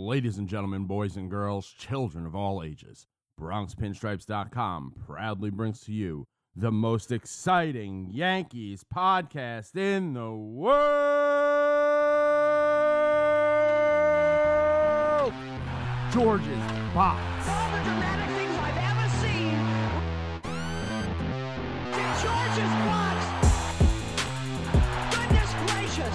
Ladies and gentlemen, boys and girls, children of all ages, BronxPinstripes.com proudly brings to you the most exciting Yankees podcast in the world! George's Box. All the dramatic things I've ever seen. George's Box. Goodness gracious.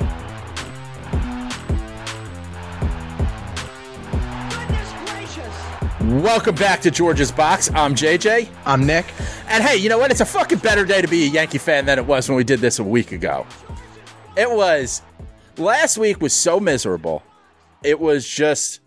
Goodness gracious. Welcome back to George's Box. I'm JJ. I'm Nick. And hey, you know what? It's a fucking better day to be a Yankee fan than it was when we did this a week ago. It was. Last week was so miserable. It was just.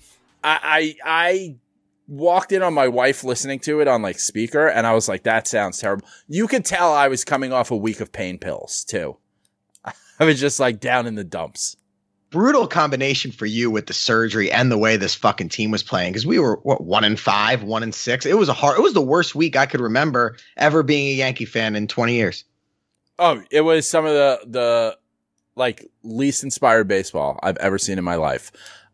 I walked in on my wife listening to it on like speaker, and I was like, that sounds terrible. You could tell I was coming off a week of pain pills, too. I was just like down in the dumps. Brutal combination for you with the surgery and the way this fucking team was playing. Because we were, 1-5, 1-6. It was the worst week I could remember ever being a Yankee fan in 20 years. Oh, it was some of the like least inspired baseball I've ever seen in my life.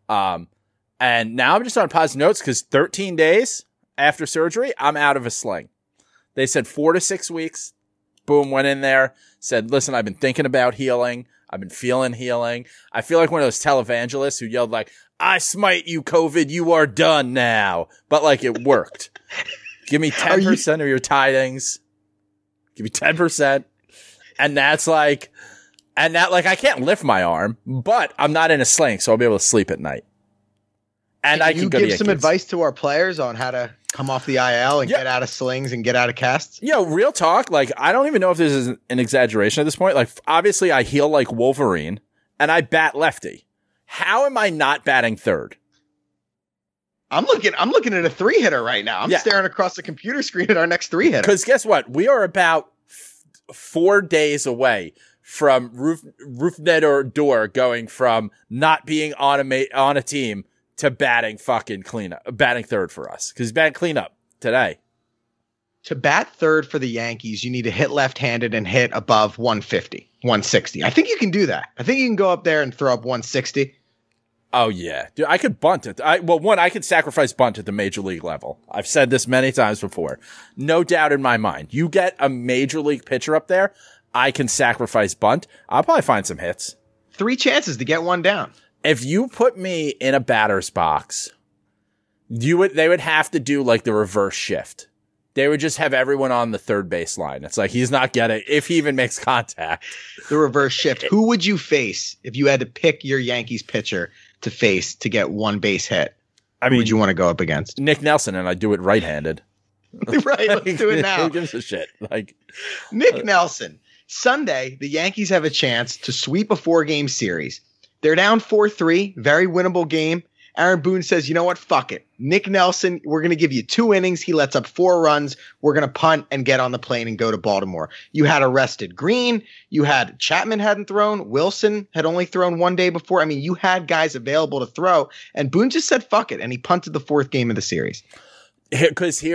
And now I'm just on positive notes because 13 days after surgery, I'm out of a sling. They said 4 to 6 weeks. Boom, went in there, said, listen, I've been thinking about healing. I've been feeling healing. I feel like one of those televangelists who yelled like, I smite you, COVID, you are done now. But like it worked. Give me 10% of your tidings. Give me 10%. And that's like, I can't lift my arm, but I'm not in a sling, so I'll be able to sleep at night. And I can go to give some advice to our players on how to come off the IL and get out of slings and get out of casts? Yo, real talk. Like, I don't even know if this is an exaggeration at this point. Like, obviously I heal like Wolverine and I bat lefty. How am I not batting third? I'm looking at a 3-hitter right now. I'm staring across the computer screen at our next 3-hitter. Because guess what? We are about 4 days away from roof net or door going from not being on a team to batting batting third for us. Because he's batting cleanup today. To bat third for the Yankees, you need to hit left-handed and hit above 150, 160. I think you can do that. I think you can go up there and throw up 160. Oh, yeah. Dude, I could bunt it. I could sacrifice bunt at the major league level. I've said this many times before. No doubt in my mind. You get a major league pitcher up there, I can sacrifice bunt. I'll probably find some hits. 3 chances to get one down. If you put me in a batter's box, they would have to do like the reverse shift. They would just have everyone on the third base line. It's like he's not getting, if he even makes contact. The reverse shift. Who would you face if you had to pick your Yankees pitcher to face to get one base hit? Who would you want to go up against? Nick Nelson, and I do it right-handed. Right, let's do it now. Who gives a shit? Like Nick Nelson. Sunday, the Yankees have a chance to sweep a 4-game series. They're down 4-3, very winnable game. Aaron Boone says, you know what? Fuck it. Nick Nelson, we're going to give you 2 innings. He lets up 4 runs. We're going to punt and get on the plane and go to Baltimore. You had arrested Green. You had Chapman hadn't thrown. Wilson had only thrown 1 day before. I mean, you had guys available to throw. And Boone just said, fuck it. And he punted the 4th game of the series. Because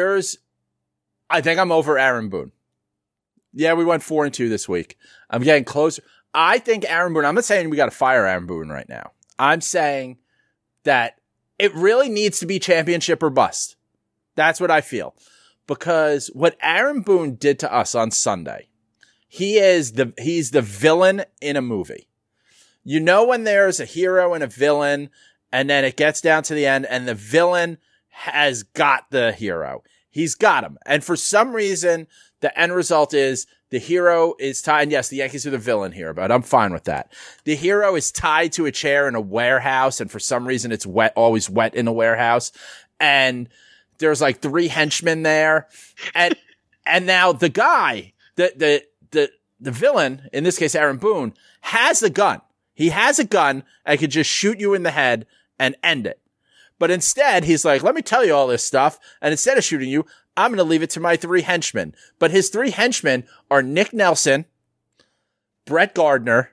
I think I'm over Aaron Boone. Yeah, we went 4-2 this week. I'm getting closer. I think Aaron Boone, I'm not saying we got to fire Aaron Boone right now. I'm saying that it really needs to be championship or bust. That's what I feel. Because what Aaron Boone did to us on Sunday, he's the villain in a movie. You know when there's a hero and a villain, and then it gets down to the end, and the villain has got the hero. He's got him. And for some reason, the end result is the hero is tied. And yes, the Yankees are the villain here, but I'm fine with that. The hero is tied to a chair in a warehouse, and for some reason it's always wet in a warehouse. And there's like 3 henchmen there. And now the guy, the villain, in this case Aaron Boone, has a gun. He has a gun and could just shoot you in the head and end it. But instead, he's like, let me tell you all this stuff. And instead of shooting you, I'm going to leave it to my 3 henchmen. But his 3 henchmen are Nick Nelson, Brett Gardner,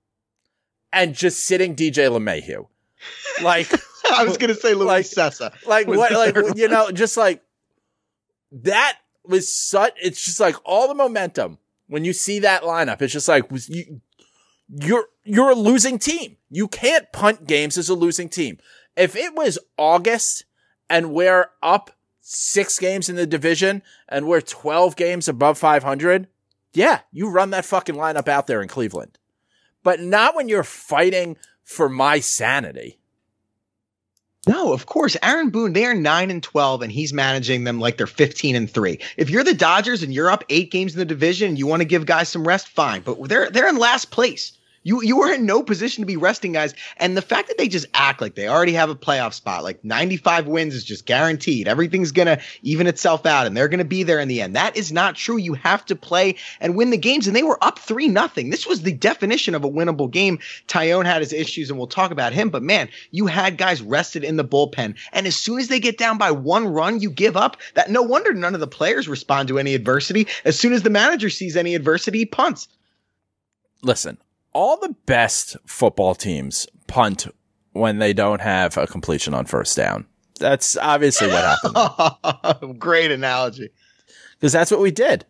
and just sitting DJ LeMahieu. Like, I was going to say Luis Sessa. Like, what, like, you know, just like that was it's just like all the momentum when you see that lineup. It's just like, you're a losing team. You can't punt games as a losing team. If it was August and we're up 6 games in the division and we're 12 games above 500, yeah, you run that fucking lineup out there in Cleveland. But not when you're fighting for my sanity. No, of course. Aaron Boone, they are 9-12, and he's managing them like they're 15-3. If you're the Dodgers and you're up 8 games in the division and you want to give guys some rest, fine. But they're in last place. You are in no position to be resting guys. And the fact that they just act like they already have a playoff spot, like 95 wins is just guaranteed. Everything's going to even itself out and they're going to be there in the end. That is not true. You have to play and win the games. And they were up 3-0. This was the definition of a winnable game. Tyone had his issues and we'll talk about him. But man, you had guys rested in the bullpen. And as soon as they get down by 1 run, you give up. That no wonder none of the players respond to any adversity. As soon as the manager sees any adversity, he punts. Listen. All the best football teams punt when they don't have a completion on first down. That's obviously what happened. Great analogy. Because that's what we did.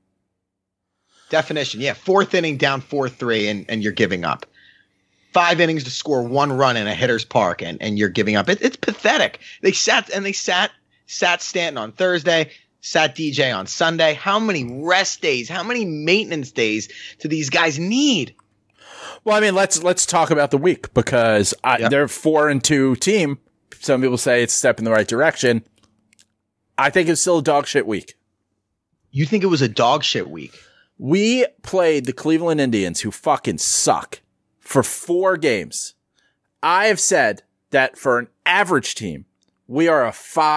Definition. Yeah. 4th inning down 4-3 and you're giving up. 5 innings to score 1 run in a hitter's park and you're giving up. It's pathetic. They sat Stanton on Thursday. Sat DJ on Sunday. How many rest days? How many maintenance days do these guys need? Well, I mean, let's talk about the week because they're 4-2 team. Some people say it's a step in the right direction. I think it's still a dog shit week. You think it was a dog shit week? We played the Cleveland Indians, who fucking suck, for 4 games. I have said that for an average team, we are a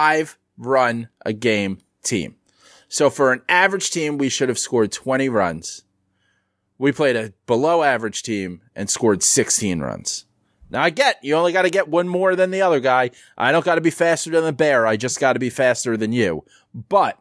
5-run-a-game team. So for an average team, we should have scored 20 runs. We played a below average team and scored 16 runs. Now I get, you only got to get one more than the other guy. I don't got to be faster than the bear. I just got to be faster than you. But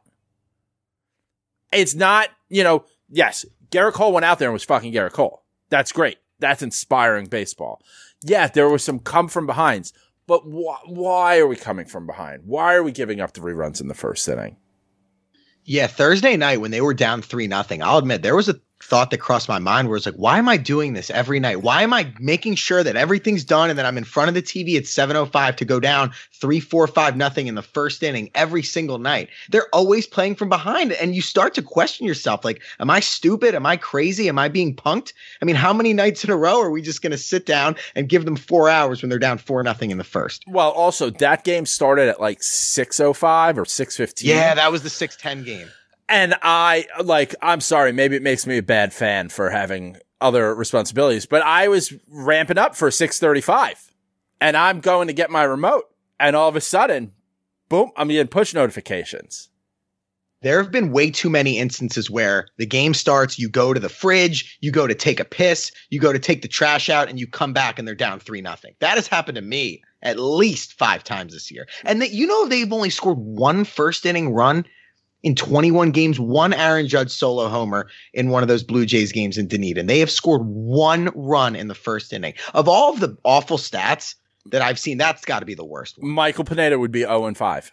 it's not, yes, Garrett Cole went out there and was fucking Garrett Cole. That's great. That's inspiring baseball. Yeah, there was some come from behinds, but why are we coming from behind? Why are we giving up 3 runs in the first inning? Yeah, Thursday night when they were down 3-0, I'll admit there was a thought that crossed my mind where it's like, why am I doing this every night? Why am I making sure that everything's done and then I'm in front of the TV at 7:05 to go down 3-4-5-0 in the first inning every single night? They're always playing from behind and you start to question yourself. Like, am I stupid? Am I crazy? Am I being punked? I mean, how many nights in a row are we just going to sit down and give them 4 hours when they're down 4-0 in the first? Well, also that game started at like 6:05 or 6:15. Yeah, that was the 6:10 game. And I'm sorry, maybe it makes me a bad fan for having other responsibilities, but I was ramping up for 6:35 and I'm going to get my remote and all of a sudden, boom, I'm getting push notifications. There have been way too many instances where the game starts, you go to the fridge, you go to take a piss, you go to take the trash out, and you come back and they're down 3-0. That has happened to me at least 5 times this year. And they've only scored 1 first inning run in 21 games, 1 Aaron Judge solo homer in one of those Blue Jays games in Dunedin. They have scored 1 run in the first inning. Of all of the awful stats that I've seen, that's got to be the worst one. Michael Pineda would be 0-5.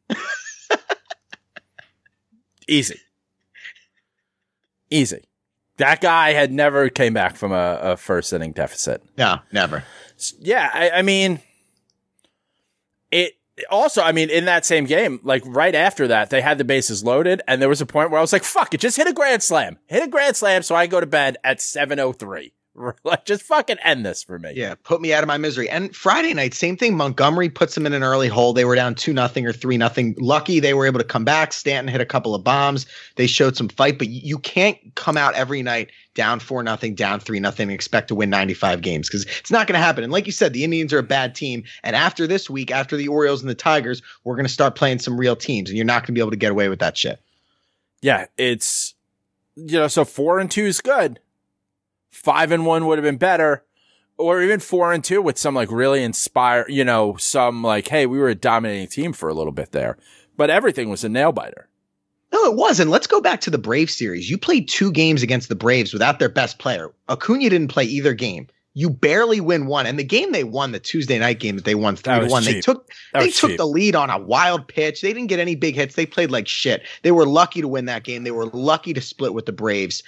Easy. That guy had never came back from a first inning deficit. No, never. Yeah, I mean, it also, I mean, in that same game, like right after that, they had the bases loaded, and there was a point where I was like, fuck it, just hit a grand slam so I go to bed at 7:03. Like, just fucking end this for me. Yeah, put me out of my misery. And Friday night, same thing. Montgomery puts them in an early hole. They were down 2-0 or 3-0. Lucky they were able to come back. Stanton hit a couple of bombs. They showed some fight, but you can't come out every night down 4-0, down 3-0 and expect to win 95 games because it's not going to happen. And like you said, the Indians are a bad team. And after this week, after the Orioles and the Tigers, we're going to start playing some real teams, and you're not going to be able to get away with that shit. Yeah, it's, so 4-2 is good. 5-1 would have been better, or even 4-2 with some like really inspire, some like, hey, we were a dominating team for a little bit there, but everything was a nail biter. No, it wasn't. Let's go back to the Braves series. You played 2 games against the Braves without their best player. Acuna didn't play either game. You barely win one. And the game they won, the Tuesday night game that they won 3-1, they took the lead on a wild pitch. They didn't get any big hits. They played like shit. They were lucky to win that game. They were lucky to split with the Braves.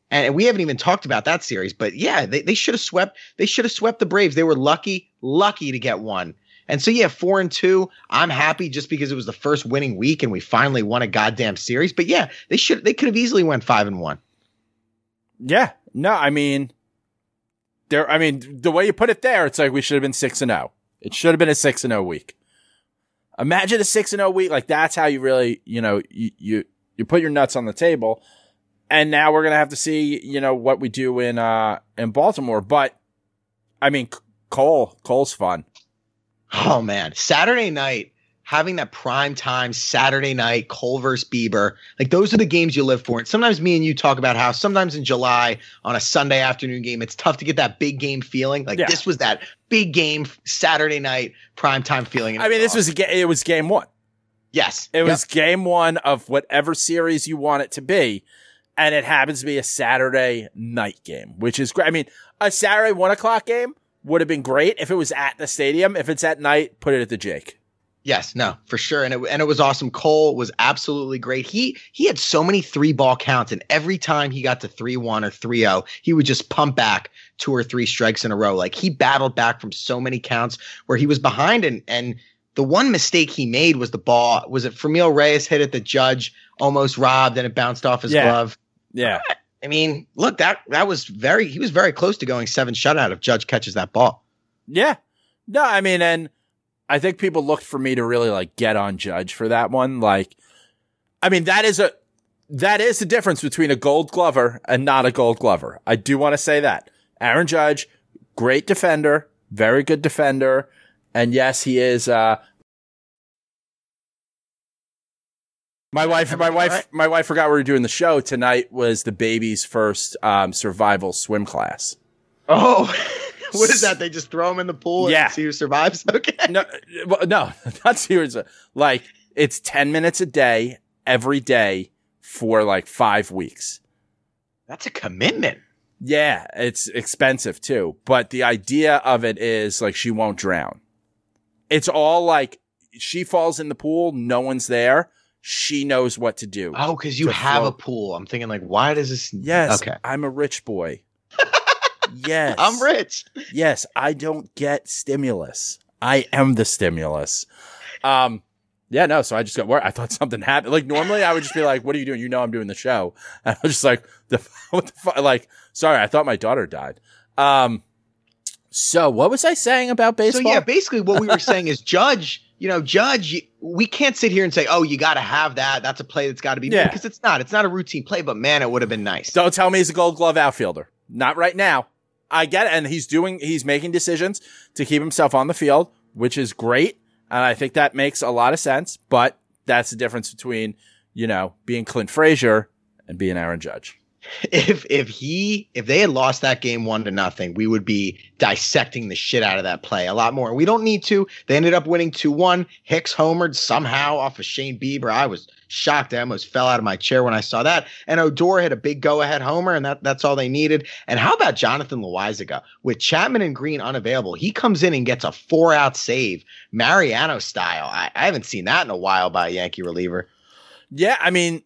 And we haven't even talked about that series, but yeah, they should have swept. They should have swept the Braves. They were lucky to get one. And so, yeah, 4-2. I'm happy just because it was the first winning week and we finally won a goddamn series. But yeah, they could have easily went 5-1. Yeah, no, I mean, the way you put it there, it's like we should have been 6-0. It should have been a 6-0 week. Imagine a 6-0 week. Like that's how you really, you put your nuts on the table. And now we're gonna have to see, what we do in Baltimore. But I mean, Cole's fun. Oh man, Saturday night, having that prime time Saturday night, Cole versus Bieber, like those are the games you live for. And sometimes me and you talk about how sometimes in July on a Sunday afternoon game, it's tough to get that big game feeling. Like this was that big game Saturday night prime time feeling. I mean, it was game one. Yes, it was game one of whatever series you want it to be. And it happens to be a Saturday night game, which is great. I mean, a Saturday 1:00 game would have been great if it was at the stadium. If it's at night, put it at the Jake. Yes, no, for sure. And it was awesome. Cole was absolutely great. He had so many 3-ball counts, and every time he got to 3-1 or 3-0, he would just pump back 2 or 3 strikes in a row. Like he battled back from so many counts where he was behind, and the one mistake he made was the ball. Was it Framil Reyes hit it? The Judge almost robbed, and it bounced off his glove. Yeah. I mean, look, that was he was very close to going 7 shutout if Judge catches that ball. Yeah. No, I mean, and I think people looked for me to really like get on Judge for that one. Like, I mean, that is the difference between a Gold Glover and not a Gold Glover. I do want to say that. Aaron Judge, great defender, very good defender. And yes, he is, My wife forgot we were doing the show. Tonight was the baby's first survival swim class. Oh, what is that? They just throw him in the pool and see who survives? Okay. No, not serious. Like it's 10 minutes a day, every day for like 5 weeks. That's a commitment. Yeah, it's expensive too. But the idea of it is like she won't drown. It's all like she falls in the pool, no one's there. She knows what to do. Oh, because you have a pool. I'm thinking like, why does this? Yes. Okay. I'm a rich boy. Yes. I'm rich. Yes. I don't get stimulus. I am the stimulus. Yeah, no. So I just got worried. I thought something happened. Like normally I would just be like, what are you doing? You know, I'm doing the show. And I was just like, what the fuck? Like, sorry. I thought my daughter died. So what was I saying about baseball? So yeah, basically what we were saying is Judge, we can't sit here and say, oh, you got to have that. That's a play that's got to be made because it's not. It's not a routine play, but man, it would have been nice. Don't tell me he's a Gold Glove outfielder. Not right now. I get it. And he's making decisions to keep himself on the field, which is great. And I think that makes a lot of sense, but that's the difference between, being Clint Frazier and being Aaron Judge. If they had lost that game 1-0, we would be dissecting the shit out of that play a lot more. We don't need to. They ended up winning 2-1. Hicks homered somehow off of Shane Bieber. I was shocked. I almost fell out of my chair when I saw that. And Odor had a big go-ahead homer, and that's all they needed. And how about Jonathan Loaisiga? With Chapman and Green unavailable, he comes in and gets a 4-out save, Mariano style. I haven't seen that in a while by a Yankee reliever. Yeah, I mean,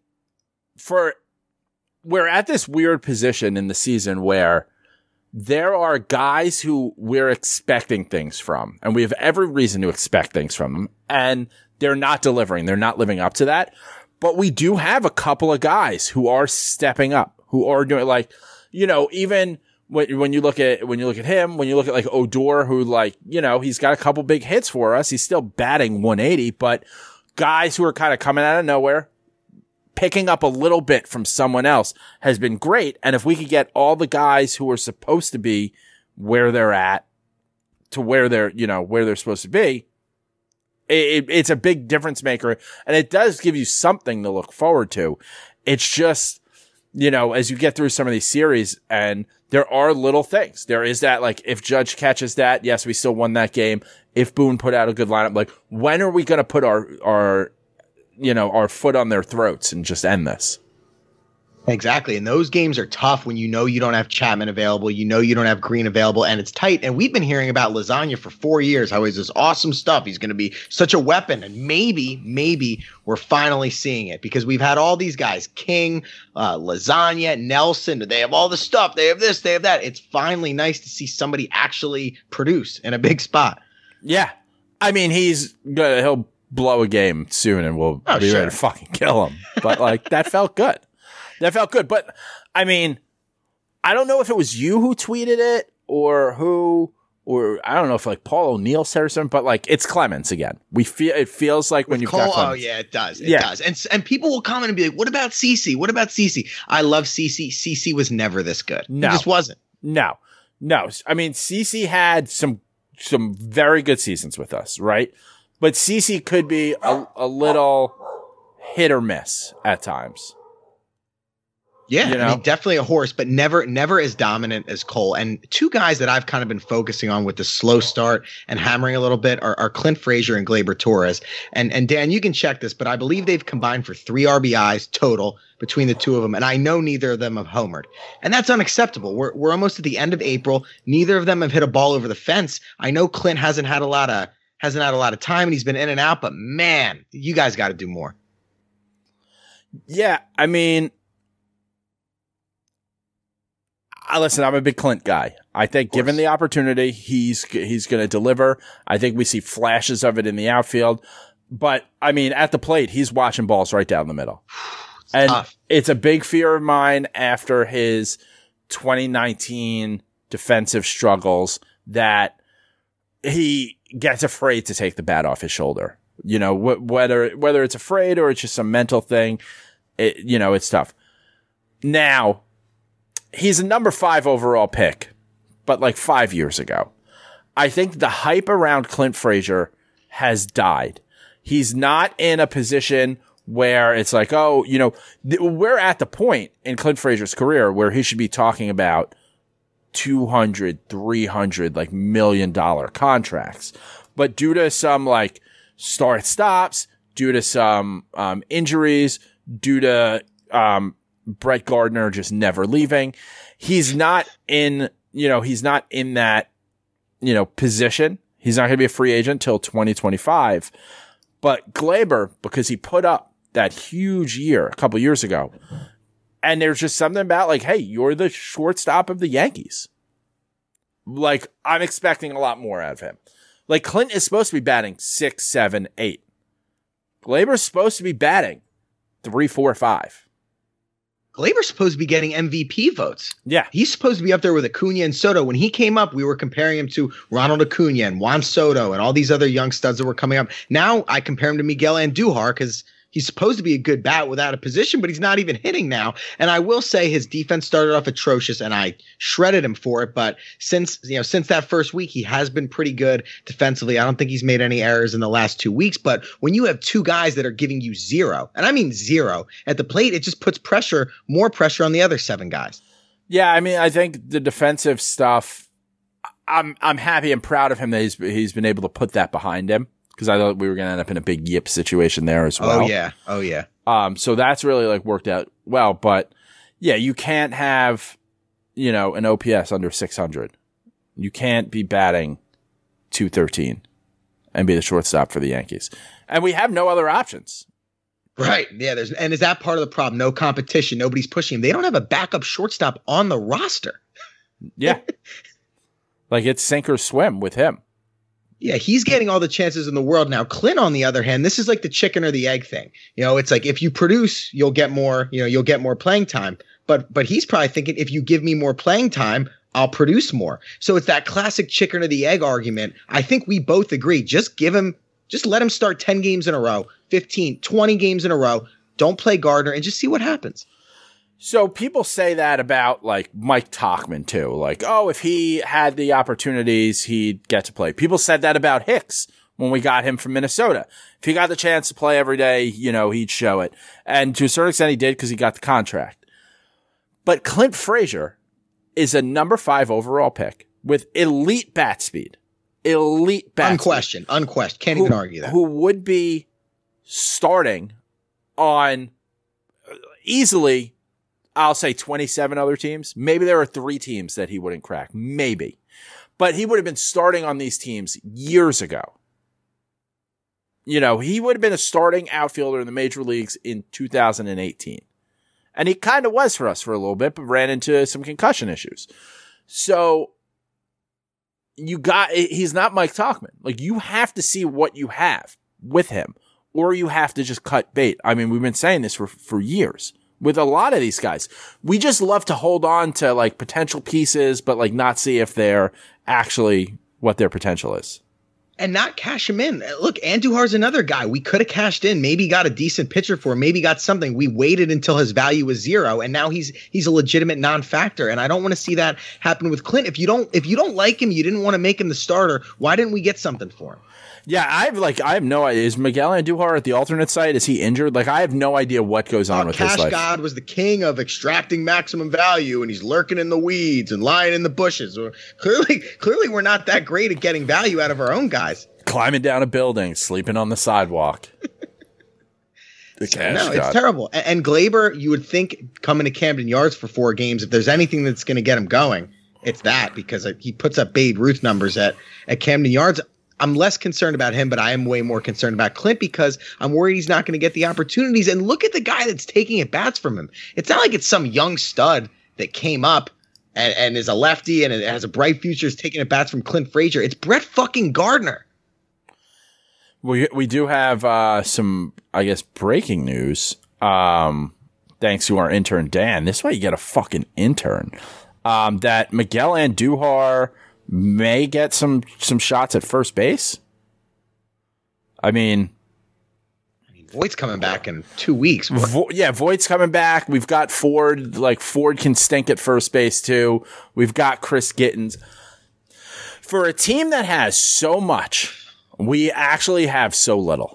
we're at this weird position in the season where there are guys who we're expecting things from, and we have every reason to expect things from them, and they're not delivering. They're not living up to that. But we do have a couple of guys who are stepping up, who are doing like, even when you look at him, when you look at like Odor, who like, he's got a couple big hits for us. He's still batting 180, but guys who are kind of coming out of nowhere, picking up a little bit from someone else has been great. And if we could get all the guys who are supposed to be where they're at to where they're supposed to be, it's a big difference maker. And it does give you something to look forward to. It's just, as you get through some of these series and there are little things. There is that, like, if Judge catches that, yes, we still won that game. If Boone put out a good lineup, like, when are we going to put our foot on their throats and just end this? Exactly. And those games are tough when you know you don't have Chapman available, you know you don't have Green available, and it's tight. And we've been hearing about Lasagna for 4 years, how he's this awesome stuff. He's going to be such a weapon. And maybe we're finally seeing it because we've had all these guys, King, Lasagna, Nelson. They have all the stuff. They have this, they have that. It's finally nice to see somebody actually produce in a big spot. Yeah. I mean, he'll blow a game soon and we'll be ready to fucking kill him. But like, that felt good. That felt good. But I mean, I don't know if it was you who tweeted it or I don't know if like Paul O'Neill said or something, but like it's Clemens again. It feels like when you've got Clemens. Oh yeah, it does. It does. And people will comment and be like, what about CeCe? What about CeCe? I love CeCe. CeCe was never this good. No. He just wasn't. No. I mean, CeCe had some very good seasons with us, right? But CeCe could be a little hit or miss at times. Yeah, you know? I mean, definitely a horse, but never as dominant as Cole. And two guys that I've kind of been focusing on with the slow start and hammering a little bit are Clint Frazier and Gleyber Torres. And Dan, you can check this, but I believe they've combined for 3 RBIs total between the two of them. And I know neither of them have homered. And that's unacceptable. We're almost at the end of April. Neither of them have hit a ball over the fence. I know Clint hasn't had a lot of time and he's been in and out, but man, you guys got to do more. Yeah, I mean, listen, I'm a big Clint guy. I think given the opportunity, he's going to deliver. I think we see flashes of it in the outfield. But, I mean, at the plate, he's watching balls right down the middle. And tough. It's a big fear of mine after his 2019 defensive struggles that he gets afraid to take the bat off his shoulder. You know, whether it's afraid or it's just some mental thing, it's tough. Now, he's a number 5 overall pick, but like 5 years ago. I think the hype around Clint Frazier has died. He's not in a position where it's like, oh, we're at the point in Clint Frazier's career where he should be talking about $200, $300, like $1 million contracts. But due to some like start stops, due to some injuries, due to Brett Gardner just never leaving, he's not in that, position. He's not going to be a free agent till 2025. But Gleyber, because he put up that huge year a couple years ago, and there's just something about like, hey, you're the shortstop of the Yankees. Like, I'm expecting a lot more out of him. Like, Clint is supposed to be batting 6, 7, 8. Gleyber's supposed to be batting 3, 4, 5. Gleyber's supposed to be getting MVP votes. Yeah. He's supposed to be up there with Acuna and Soto. When he came up, we were comparing him to Ronald Acuna and Juan Soto and all these other young studs that were coming up. Now I compare him to Miguel Andujar because he's supposed to be a good bat without a position, but he's not even hitting now. And I will say his defense started off atrocious and I shredded him for it. But since that first week, he has been pretty good defensively. I don't think he's made any errors in the last 2 weeks. But when you have two guys that are giving you 0, and I mean 0 at the plate, it just puts more pressure on the other 7 guys. Yeah. I mean, I think the defensive stuff, I'm happy and proud of him that he's been able to put that behind him. Because I thought we were going to end up in a big yip situation there as well. Oh yeah. So that's really like worked out well. But yeah, you can't have, an OPS under 600. You can't be batting 213 and be the shortstop for the Yankees. And we have no other options. Right. Yeah. Is that part of the problem? No competition. Nobody's pushing him. They don't have a backup shortstop on the roster. Yeah. Like it's sink or swim with him. Yeah, he's getting all the chances in the world now. Clint, on the other hand, this is like the chicken or the egg thing. It's like if you produce, you'll get more, you'll get more playing time. But he's probably thinking if you give me more playing time, I'll produce more. So it's that classic chicken or the egg argument. I think we both agree. Just let him start 10 games in a row, 15, 20 games in a row. Don't play Gardner and just see what happens. So people say that about like Mike Tauchman too. Like, oh, if he had the opportunities, he'd get to play. People said that about Hicks when we got him from Minnesota. If he got the chance to play every day, he'd show it. And to a certain extent he did because he got the contract. But Clint Frazier is a number 5 overall pick with elite bat speed. Unquestioned. Can't even argue that. Who would be starting on easily I'll say 27 other teams. Maybe there are 3 teams that he wouldn't crack. Maybe. But he would have been starting on these teams years ago. You know, he would have been a starting outfielder in the major leagues in 2018. And he kind of was for us for a little bit, but ran into some concussion issues. So he's not Mike Tauchman. Like, you have to see what you have with him, or you have to just cut bait. I mean, we've been saying this for years with a lot of these guys. We just love to hold on to like potential pieces, but like not see if they're actually what their potential is. And not cash him in. Look, Andujar's another guy. We could have cashed in, maybe got a decent pitcher for him, maybe got something. We waited until his value was 0, and now he's a legitimate non-factor. And I don't want to see that happen with Clint. If you don't like him, you didn't want to make him the starter. Why didn't we get something for him? Yeah, I have no idea. Is Miguel Andujar at the alternate site? Is he injured? Like, I have no idea what goes on with his life. Cash God was the king of extracting maximum value, and he's lurking in the weeds and lying in the bushes. Clearly, we're not that great at getting value out of our own guys. Climbing down a building, sleeping on the sidewalk. It's terrible. And Glaber, you would think coming to Camden Yards for 4 games, if there's anything that's going to get him going, it's that, because he puts up Babe Ruth numbers at Camden Yards. I'm less concerned about him, but I am way more concerned about Clint because I'm worried he's not going to get the opportunities. And look at the guy that's taking at bats from him. It's not like it's some young stud that came up and is a lefty and has a bright future, is taking at bats from Clint Frazier. It's Brett fucking Gardner. We do have some, I guess, breaking news. Thanks to our intern Dan. This way you get a fucking intern. That Miguel Andujar may get some shots at first base. I mean, Voigt's coming back in 2 weeks. Voigt's coming back. We've got Ford. Like, Ford can stink at first base too. We've got Chris Gittens. For a team that has so much, we actually have so little.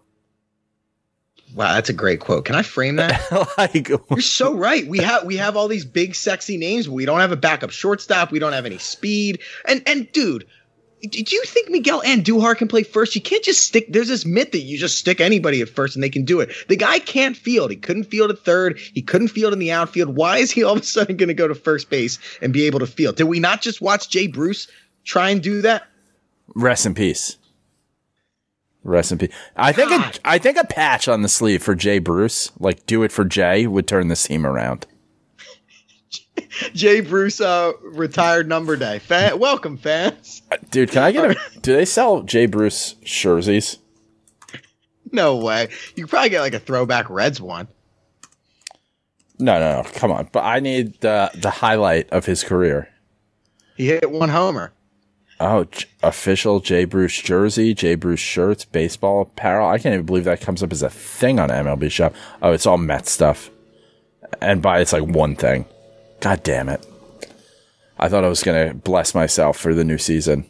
Wow, that's a great quote. Can I frame that? You're so right. We have all these big, sexy names, but we don't have a backup shortstop. We don't have any speed. And dude, do you think Miguel Andujar can play first? You can't just stick. There's this myth that you just stick anybody at first and they can do it. The guy can't field. He couldn't field at third. He couldn't field in the outfield. Why is he all of a sudden going to go to first base and be able to field? Did we not just watch Jay Bruce try and do that? Rest in peace. Rest in peace. I think a patch on the sleeve for Jay Bruce, like do it for Jay, would turn this team around. Jay Bruce, retired number day. Welcome, fans. Dude, can I get do they sell Jay Bruce jerseys? No way. You could probably get like a throwback Reds one. No. Come on. But I need the highlight of his career. He hit 1 homer. Oh, official Jay Bruce jersey, Jay Bruce shirts, baseball apparel. I can't even believe that comes up as a thing on MLB Shop. Oh, it's all Mets stuff. And it's like one thing. God damn it. I thought I was going to bless myself for the new season.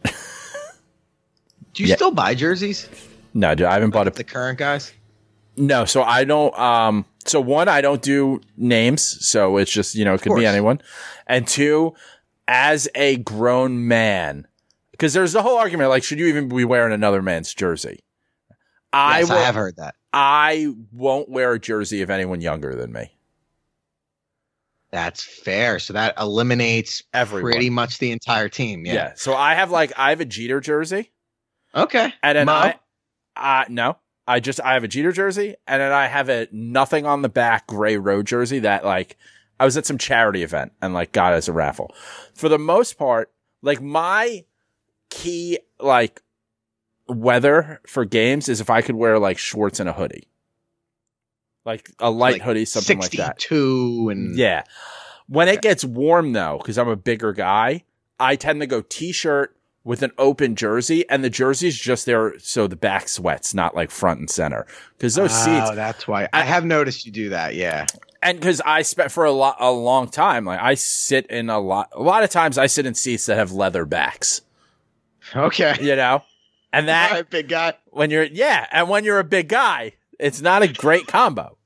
Do you still buy jerseys? No, dude, I haven't bought the current guys? No, so I don't, so one, I don't do names. So it's just, it could be anyone. And 2, as a grown man, because there's the whole argument, like, should you even be wearing another man's jersey? Yes, I have heard that. I won't wear a jersey of anyone younger than me. That's fair. So that eliminates everyone. Pretty much the entire team. Yeah. So I have a Jeter jersey. Okay. And then I have a Jeter jersey, and then I have a nothing on the back gray road jersey that, like, I was at some charity event and, like, got as a raffle. For the most part, like, my key, like, weather for games is if I could wear, like, shorts and a hoodie. Like a light hoodie, something like that. 62 and... Yeah. When it gets warm, though, because I'm a bigger guy, I tend to go T-shirt with an open jersey, and the jersey's just there so the back sweats, not, like, front and center. Because those seats... Oh, that's why. I have noticed you do that, yeah. And because I spent for a long time, like, I sit in a lot of times I sit in seats that have leather backs. Okay. And that, all right, big guy. when you're a big guy, it's not a great combo.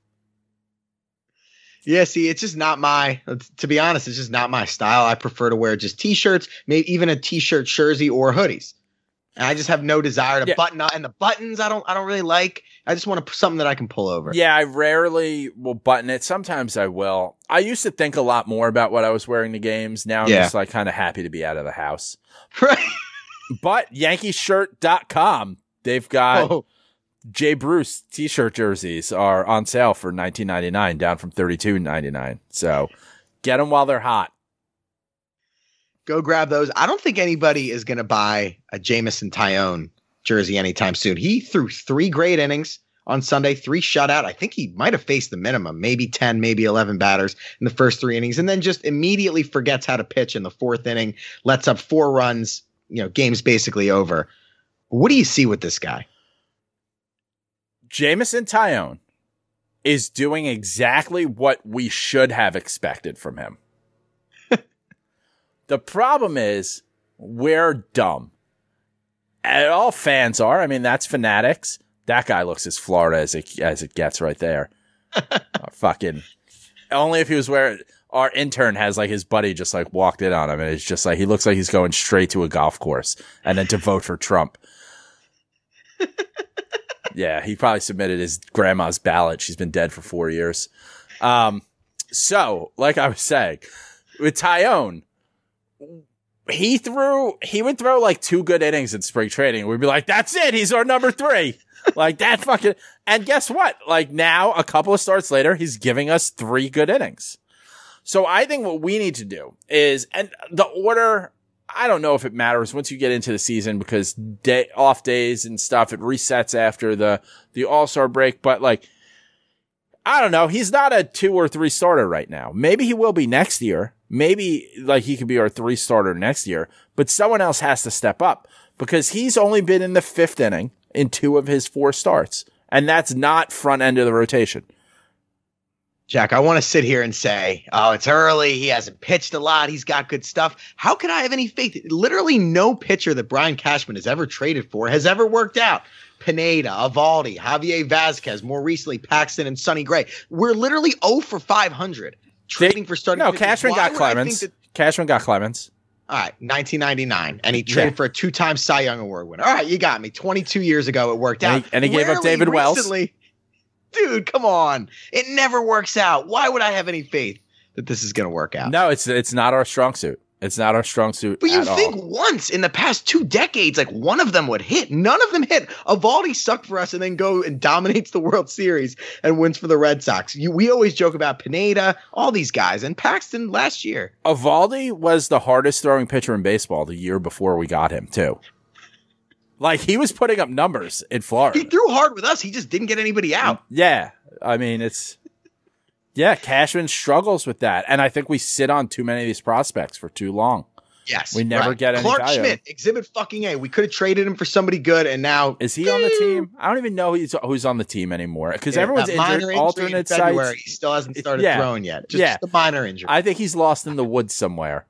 Yeah, see, it's just not to be honest, it's just not my style. I prefer to wear just T-shirts, maybe even a T-shirt jersey or hoodies. And I just have no desire to Yeah. button up. And the buttons I don't really like. I just want something that I can pull over. Yeah, I rarely will button it. Sometimes I will. I used to think a lot more about what I was wearing to games. Now I'm just like kind of happy to be out of the house. Right. But Yankeeshirt.com, they've got Jay Bruce t-shirt jerseys are on sale for $19.99, down from $32.99. So get them while they're hot. Go grab those. I don't think anybody is going to buy a Jameson Tyone jersey anytime soon. He threw 3 great innings on Sunday, 3 shutout. I think he might have faced the minimum, maybe 10, maybe 11 batters in the first 3 innings, and then just immediately forgets how to pitch in the 4th inning, lets up 4 runs, game's basically over. What do you see with this guy? Jameson Tyone is doing exactly what we should have expected from him. The problem is we're dumb. And all fans are. I mean, that's Fanatics. That guy looks as Florida as it gets right there. Fucking. Only if he was where our intern has like his buddy just like walked in on him, and it's just like he looks like he's going straight to a golf course and then to vote for Trump. Yeah, he probably submitted his grandma's ballot. She's been dead for 4 years. So, like I was saying, with Tyone, he would throw like 2 good innings in spring training. We'd be like, that's it. He's our number 3. Like that fucking, and guess what? Like now, a couple of starts later, he's giving us 3 good innings. So I think what we need to do is, and the order, I don't know if it matters once you get into the season because off days and stuff, it resets after the All-Star break. But like, I don't know. He's not a 2 or 3 starter right now. Maybe he will be next year. Maybe like he could be our 3 starter next year, but someone else has to step up because he's only been in the 5th inning in 2 of his 4 starts. And that's not front end of the rotation. Jack, I want to sit here and say, oh, it's early. He hasn't pitched a lot. He's got good stuff. How could I have any faith? Literally no pitcher that Brian Cashman has ever traded for has ever worked out. Pineda, Evaldi, Javier Vazquez, more recently Paxton and Sonny Gray. We're literally 0 for 500 trading for starting pitchers. Cashman got Clemens. Cashman got Clemens. All right, 1999. And he traded for a 2-time Cy Young Award winner. All right, you got me. 22 years ago, it worked out. And he gave up David Wells. Dude, come on. It never works out. Why would I have any faith that this is going to work out? No, it's not our strong suit. It's not our strong suit. But you think once in the past 2 decades, like one of them would hit. None of them hit. Evaldi sucked for us and then go and dominates the World Series and wins for the Red Sox. We always joke about Pineda, all these guys, and Paxton last year. Evaldi was the hardest throwing pitcher in baseball the year before we got him, too. Like, he was putting up numbers in Florida. He threw hard with us. He just didn't get anybody out. Yeah. I mean, Cashman struggles with that. And I think we sit on too many of these prospects for too long. Yes. We never get any Clark value. Schmidt, Exhibit fucking A. We could have traded him for somebody good, and now. Is he on the team? I don't even know who's on the team anymore. Because everyone's injured. Alternate sites. He still hasn't started throwing yet. Just a minor injury. I think he's lost in the woods somewhere.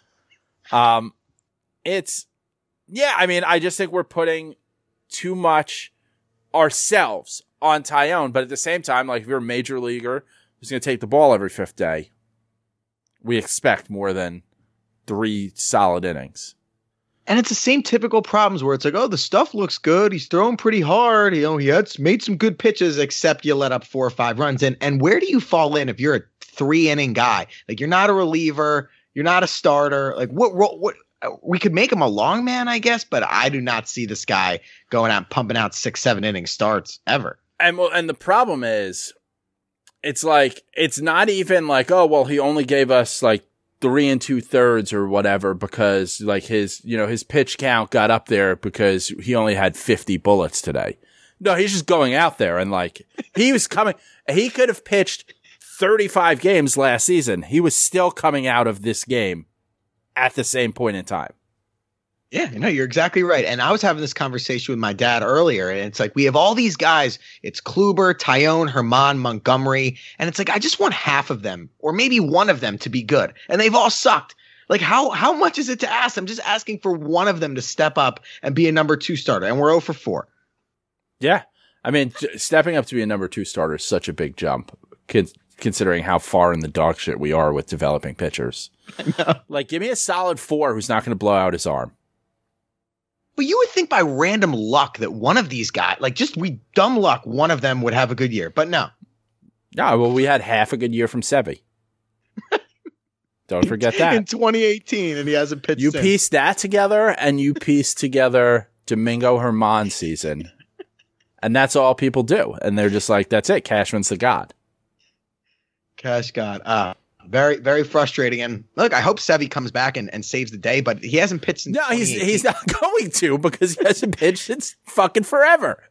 I mean, I just think we're putting too much ourselves on Tyone, but at the same time, like if you're a major leaguer who's going to take the ball every 5th day, we expect more than 3 solid innings. And it's the same typical problems where it's like, oh, the stuff looks good. He's throwing pretty hard. He had made some good pitches, except you let up 4 or 5 runs. And where do you fall in if you're a 3-inning guy? Like you're not a reliever, you're not a starter. Like what we could make him a long man, I guess, but I do not see this guy going out and pumping out 6-7 inning starts ever. And the problem is, it's like, it's not even like, oh, well, he only gave us like 3 2/3 or whatever because like his pitch count got up there because he only had 50 bullets today. No, he's just going out there and like he could have pitched 35 games last season. He was still coming out of this game at the same point in time. Yeah, you're exactly right. And I was having this conversation with my dad earlier, and it's like we have all these guys. It's Kluber, Tyone, Herman, Montgomery, and it's like I just want half of them, or maybe one of them, to be good, and they've all sucked. Like how much is it to ask? I'm just asking for one of them to step up and be a number 2 starter, and we're 0 for 4. Yeah, I mean, stepping up to be a number 2 starter is such a big jump, considering how far in the dog shit we are with developing pitchers. Like, give me a solid 4 who's not going to blow out his arm. But you would think by random luck that one of these guys, like just dumb luck, one of them would have a good year. But no. No, well, we had half a good year from Sevy. Don't forget that. In 2018, and he hasn't pitched You since. piece that together, and you piece together Domingo Germán season. And that's all people do. And they're just like, that's it. Cashman's the god. Cash God. Very, very frustrating. And look, I hope Sevy comes back and saves the day, but he hasn't pitched since No, he's not going to because he hasn't pitched since fucking forever.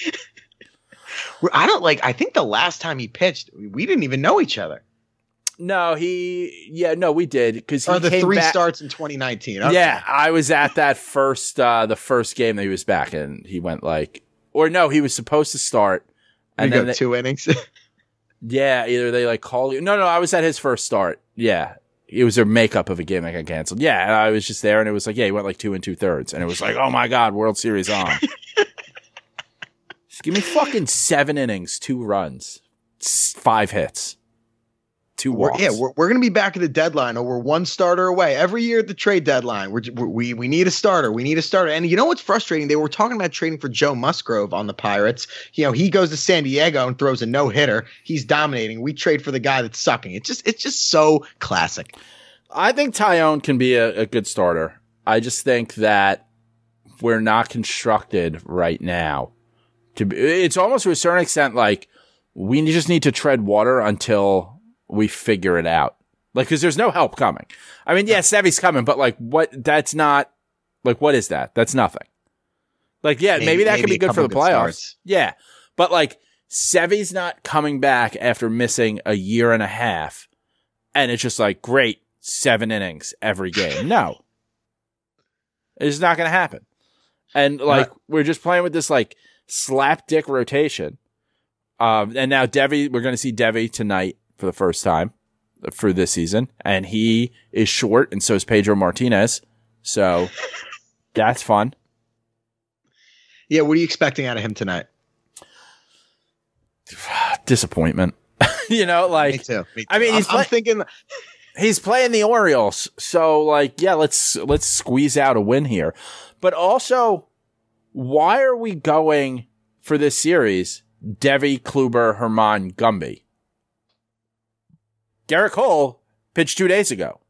I think the last time he pitched, we didn't even know each other. No, we did because he Or the came 3 back. starts in 2019. Okay. Yeah, I was at that the first game that he was back, and he went he was supposed to start, and We then go 2 innings. yeah, either they call you. No, I was at his first start. Yeah, it was their makeup of a game that got canceled. Yeah, and I was just there, and it was he went 2 2/3, and it was oh my god, World Series on. Just give me fucking 7 innings, 2 runs, 5 hits. 2 walks. We're going to be back at the deadline, or we're 1 starter away. Every year at the trade deadline, we need a starter. We need a starter. And you know what's frustrating? They were talking about trading for Joe Musgrove on the Pirates. He goes to San Diego and throws a no-hitter. He's dominating. We trade for the guy that's sucking. It's just so classic. I think Tyone can be a good starter. I just think that we're not constructed right now. It's almost to a certain extent we just need to tread water until we figure it out. Because there's no help coming. I mean, yeah, Sevy's coming, but what? That's not what is that? That's nothing. Maybe that could be good for the playoffs. Starts. Yeah. But Sevy's not coming back after missing a year and a half. And it's just great, 7 innings every game. No. It's not going to happen. And we're just playing with this slapdick rotation. And now we're going to see Devi tonight for the first time for this season. And he is short, and so is Pedro Martinez. So that's fun. Yeah, what are you expecting out of him tonight? Disappointment. Me too. I mean, I'm thinking he's playing the Orioles. So let's squeeze out a win here. But also, why are we going for this series Devi, Kluber, Germán, Gumby? Garrett Cole pitched 2 days ago.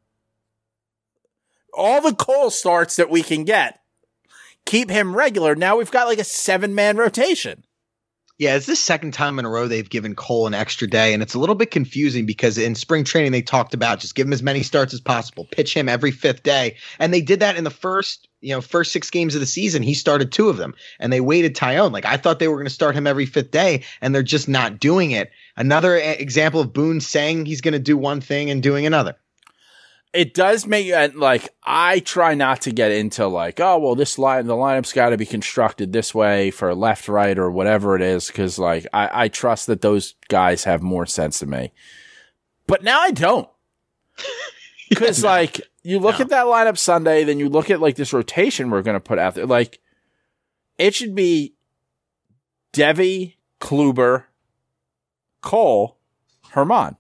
All the Cole starts that we can get, keep him regular. Now we've got a 7-man rotation. Yeah, it's the second time in a row they've given Cole an extra day, and it's a little bit confusing because in spring training they talked about just give him as many starts as possible, pitch him every 5th day, and they did that in the first 6 games of the season. He started 2 of them, and they waited Tyone. I thought they were going to start him every 5th day, and they're just not doing it. Another example of Boone saying he's going to do one thing and doing another. It does make I try not to get into the lineup's got to be constructed this way for left, right, or whatever it is, because I trust that those guys have more sense than me. But now I don't, because you look at that lineup Sunday, then you look at this rotation we're going to put out there. It should be Devi, Kluber, Cole, Germán.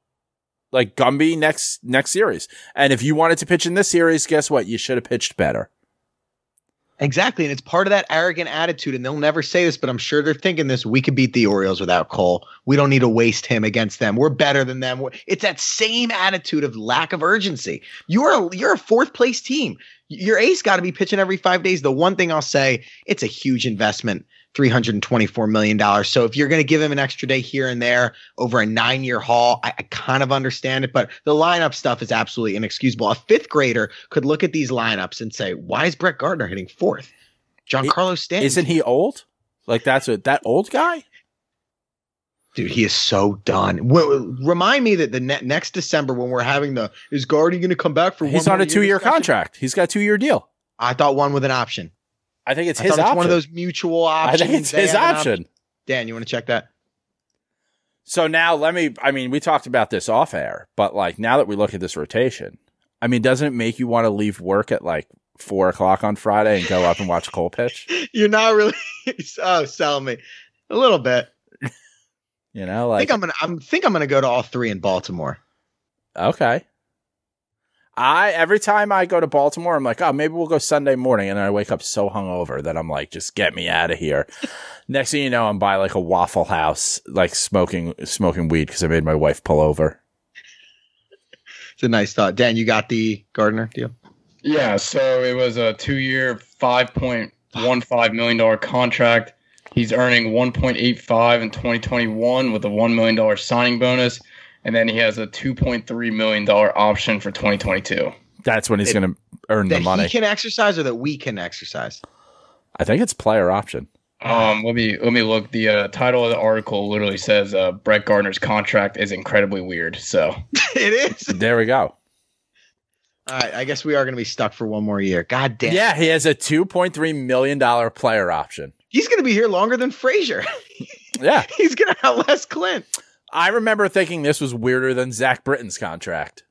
Gumby next series. And if you wanted to pitch in this series, guess what? You should have pitched better. Exactly. And it's part of that arrogant attitude. And they'll never say this, but I'm sure they're thinking this. We could beat the Orioles without Cole. We don't need to waste him against them. We're better than them. It's that same attitude of lack of urgency. You're a 4th place team. Your ace got to be pitching every 5 days. The one thing I'll say, it's a huge investment. $324 million. So if you're going to give him an extra day here and there over a 9-year haul, I kind of understand it, but the lineup stuff is absolutely inexcusable. A 5th grader could look at these lineups and say, why is Brett Gardner hitting 4th? Giancarlo Stanton. Isn't he old? That old guy? Dude, he is so done. Remind me that the next December when we're having is Gardy going to come back for He's on a 2-year contract. He's got a 2-year deal. I thought one with an option. I think it's his option. One of those mutual options. I think it's his option. Dan, you want to check that? So now we talked about this off air, but now that we look at this rotation, doesn't it make you want to leave work at 4:00 on Friday and go up and watch Cole pitch? You're not really sell me a little bit. I think I'm gonna go to all 3 in Baltimore. Okay. Every time I go to Baltimore, I'm like, oh, maybe we'll go Sunday morning. And then I wake up so hungover that I'm like, just get me out of here. Next thing you know, I'm by like a Waffle House, like smoking weed because I made my wife pull over. It's a nice thought. Dan, you got the Gardner deal? Yeah, so it was a 2-year, $5.15 million contract. He's earning $1.85 in 2021 with a $1 million signing bonus. And then he has a $2.3 million option for 2022. That's when he's going to earn the money. That he can exercise or that we can exercise? I think it's player option. Let me look. The title of the article literally says Brett Gardner's contract is incredibly weird. So It is. There we go. All right, I guess we are going to be stuck for one more year. God damn. Yeah, he has a $2.3 million player option. He's going to be here longer than Frazier. Yeah. He's going to outlast Clint. I remember thinking this was weirder than Zach Britton's contract.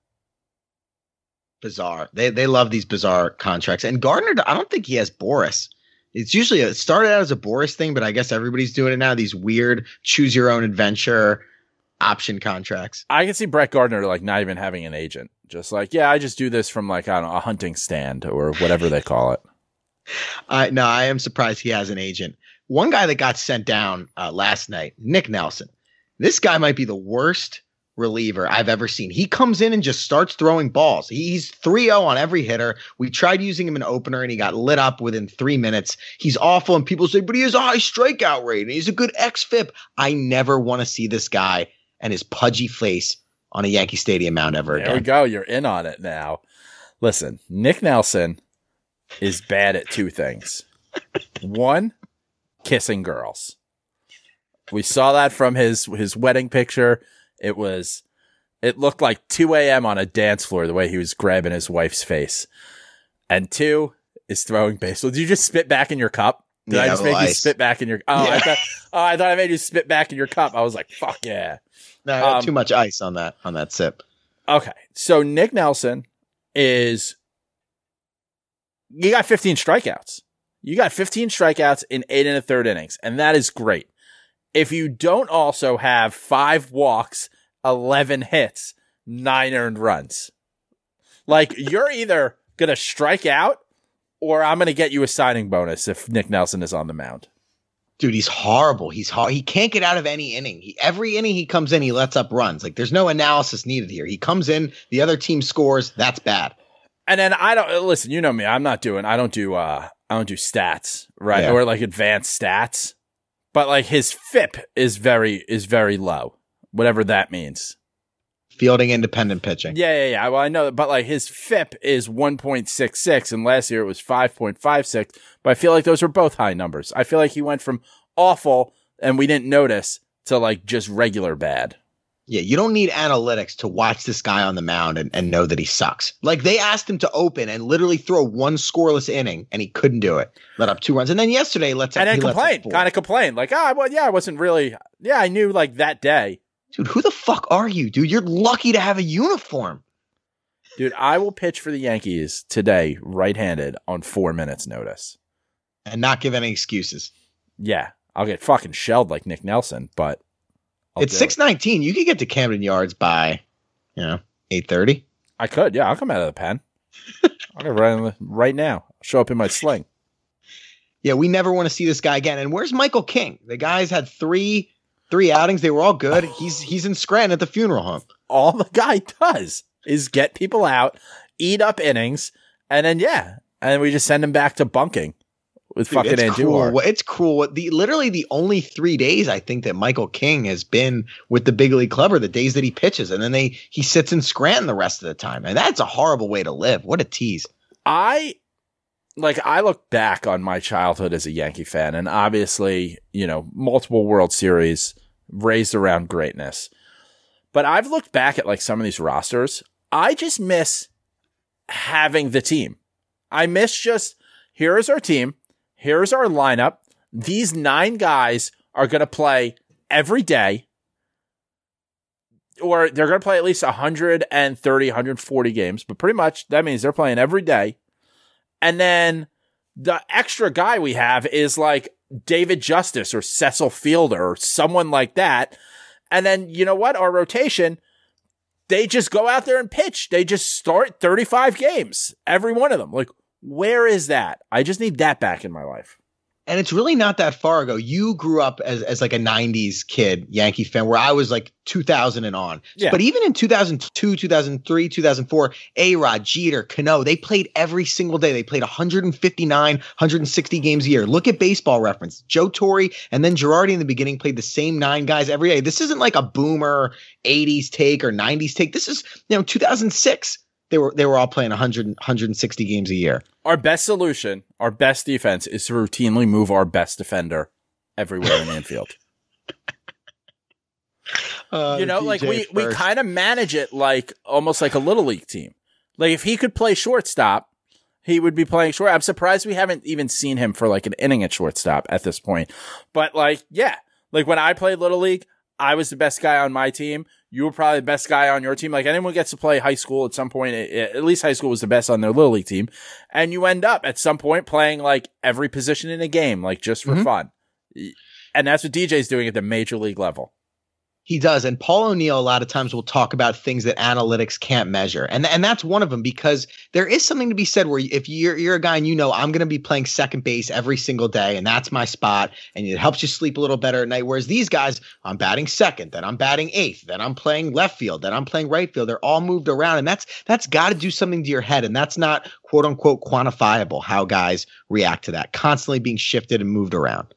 Bizarre. They love these bizarre contracts. And Gardner, I don't think he has Boris. It's usually it started out as a Boris thing, but I guess everybody's doing it now. These weird choose your own adventure option contracts. I can see Brett Gardner like not even having an agent. Just like, yeah, I just do this from like, I don't know, a hunting stand or whatever they call it. No, I am surprised he has an agent. One guy that got sent down last night, Nick Nelson. This guy might be the worst reliever I've ever seen. He comes in and just starts throwing balls. He's 3-0 on every hitter. We tried using him in opener and he got lit up within 3 minutes. He's awful. And people say, but he has a high strikeout rate and he's a good xFIP. I never want to see this guy and his pudgy face on a Yankee Stadium mound ever again. There we go. You're in on it now. Listen, Nick Nelson is bad at two things. One, kissing girls. We saw that from his wedding picture. It looked like 2 a.m. on a dance floor, the way he was grabbing his wife's face. And 2 is throwing baseball. Did you just spit back in your cup? Did I just make you spit back in your? Oh, yeah. I thought I made you spit back in your cup. I was like, fuck yeah. No, too much ice on that sip. Okay, so Nick Nelson you got 15 strikeouts. You got 15 strikeouts in 8 1/3 innings, and that is great. If you don't also have 5 walks, 11 hits, 9 earned runs, like you're either going to strike out or I'm going to get you a signing bonus if Nick Nelson is on the mound. Dude, he's horrible. He can't get out of any inning. Every inning he comes in, he lets up runs. Like there's no analysis needed here. He comes in, the other team scores. That's bad. And then listen, you know me. I don't do stats, right? Yeah. Or like advanced stats. But like his FIP is very low, whatever that means. Fielding independent pitching. Yeah. Well, I know that, but like his FIP is 1.66, and last year it was 5.56. But I feel like those are both high numbers. I feel like he went from awful and we didn't notice to like just regular bad. Yeah, you don't need analytics to watch this guy on the mound and know that he sucks. Like they asked him to open and literally throw 1 scoreless inning, and he couldn't do it. Let up 2 runs, and then yesterday complained like, I wasn't really. Yeah, I knew like that day. Dude, who the fuck are you, dude? You're lucky to have a uniform. Dude, I will pitch for the Yankees today, right-handed, on 4 minutes notice, and not give any excuses. Yeah, I'll get fucking shelled like Nick Nelson, but. It's 6:19. You could get to Camden Yards by, 8:30. I could, yeah. I'll come out of the pen. I'll go right now. I'll show up in my sling. Yeah, we never want to see this guy again. And where's Michael King? The guy's had three outings. They were all good. He's in Scranton at the funeral home. All the guy does is get people out, eat up innings, and then we just send him back to bunking. With fucking Andujar. It's cruel. Literally the only 3 days I think that Michael King has been with the big league club are the days that he pitches, and then he sits in Scranton the rest of the time, and that's a horrible way to live. What a tease. I look back on my childhood as a Yankee fan, and obviously, multiple World Series raised around greatness. But I've looked back at like some of these rosters. I just miss having the team. I miss just here is our team. Here's our lineup. These 9 guys are going to play every day, or they're going to play at least 130, 140 games, but pretty much that means they're playing every day. And then the extra guy we have is like David Justice or Cecil Fielder or someone like that. And then, you know what? Our rotation, they just go out there and pitch. They just start 35 games, every one of them. Like, where is that? I just need that back in my life. And it's really not that far ago. You grew up as like a 90s kid, Yankee fan, where I was like 2000 and on. Yeah. But even in 2002, 2003, 2004, A-Rod, Jeter, Cano, they played every single day. They played 159, 160 games a year. Look at Baseball Reference. Joe Torre and then Girardi in the beginning played the same 9 guys every day. This isn't like a boomer 80s take or 90s take. This is, 2006. They were all playing 160 games a year. Our best solution, our best defense is to routinely move our best defender everywhere in the infield. Like we kind of manage it like almost like a little league team. Like if he could play shortstop, he would be playing short. I'm surprised we haven't even seen him for like an inning at shortstop at this point. But like, yeah, like when I played little league, I was the best guy on my team. You were probably the best guy on your team. Like anyone gets to play high school at some point, at least high school was the best on their little league team. And you end up at some point playing like every position in a game, like just for fun. And that's what DJ's doing at the major league level. He does. And Paul O'Neill a lot of times will talk about things that analytics can't measure. And that's one of them, because there is something to be said where if you're a guy and I'm going to be playing second base every single day and that's my spot and it helps you sleep a little better at night. Whereas these guys, I'm batting second, then I'm batting eighth, then I'm playing left field, then I'm playing right field. They're all moved around, and that's got to do something to your head. And that's not quote unquote quantifiable how guys react to that, constantly being shifted and moved around.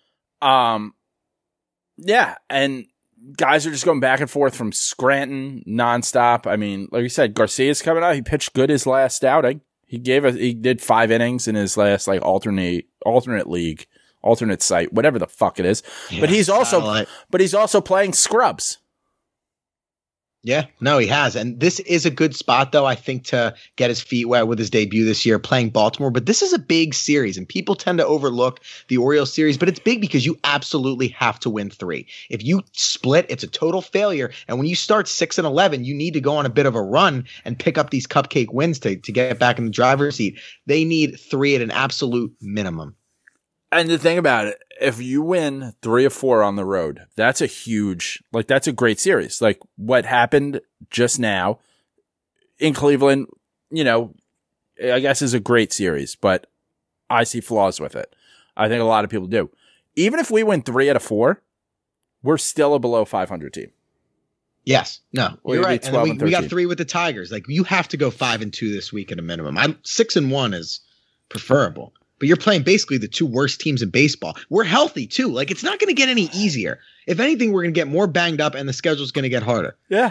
Yeah. And guys are just going back and forth from Scranton nonstop. I mean, like you said, Garcia's coming out. He pitched good his last outing. He did 5 innings in his last like alternate league, alternate site, whatever the fuck it is. Yeah, but he's also playing scrubs. Yeah, no, he has. And this is a good spot, though, I think, to get his feet wet with his debut this year playing Baltimore. But this is a big series, and people tend to overlook the Orioles series. But it's big because you absolutely have to win 3. If you split, it's a total failure. And when you start 6-11, you need to go on a bit of a run and pick up these cupcake wins to get back in the driver's seat. They need 3 at an absolute minimum. And the thing about it, if you win 3 or 4 on the road, that's a great series. Like what happened just now in Cleveland, I guess is a great series, but I see flaws with it. I think a lot of people do. Even if we win 3 out of 4, we're still a below 500 team. Yes. No, you're right. And we got 13. 3 with the Tigers. Like you have to go 5-2 this week at a minimum. 6-1 is preferable. But you're playing basically the 2 worst teams in baseball. We're healthy, too. Like, it's not going to get any easier. If anything, we're going to get more banged up, and the schedule's going to get harder. Yeah.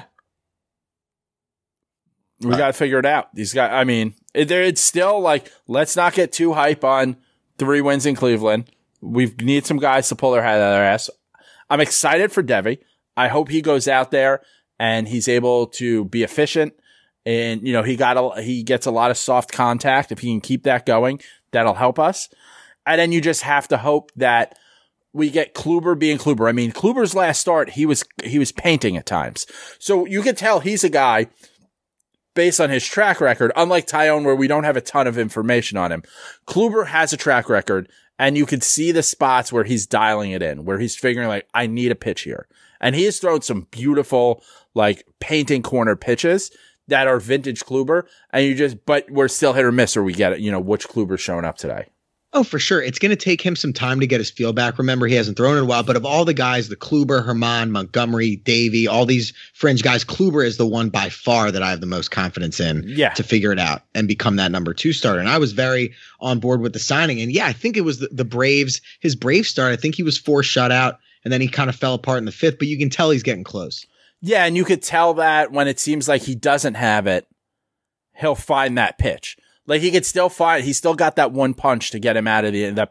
We got to figure it out. These guys, I mean, it's still like, let's not get too hype on 3 wins in Cleveland. We need some guys to pull their head out of their ass. I'm excited for Devi. I hope he goes out there and he's able to be efficient. And, he gets a lot of soft contact. If he can keep that going, that'll help us. And then you just have to hope that we get Kluber being Kluber. I mean, Kluber's last start, he was painting at times. So you can tell he's a guy based on his track record, unlike Tyone where we don't have a ton of information on him. Kluber has a track record and you can see the spots where he's dialing it in, where he's figuring like, I need a pitch here. And he has thrown some beautiful, like painting corner pitches that are vintage Kluber, but we're still hit or miss, or we get it, which Kluber's showing up today. Oh, for sure. It's going to take him some time to get his feel back. Remember, he hasn't thrown in a while, but of all the guys, the Kluber, Herman, Montgomery, Davey, all these fringe guys, Kluber is the one by far that I have the most confidence in to figure it out and become that number 2 starter. And I was very on board with the signing. And yeah, I think it was the Braves, his Braves start. I think he was 4 shutout and then he kind of fell apart in the 5th, but you can tell he's getting close. Yeah, and you could tell that when it seems like he doesn't have it, he'll find that pitch. Like he he's still got that one punch to get him out of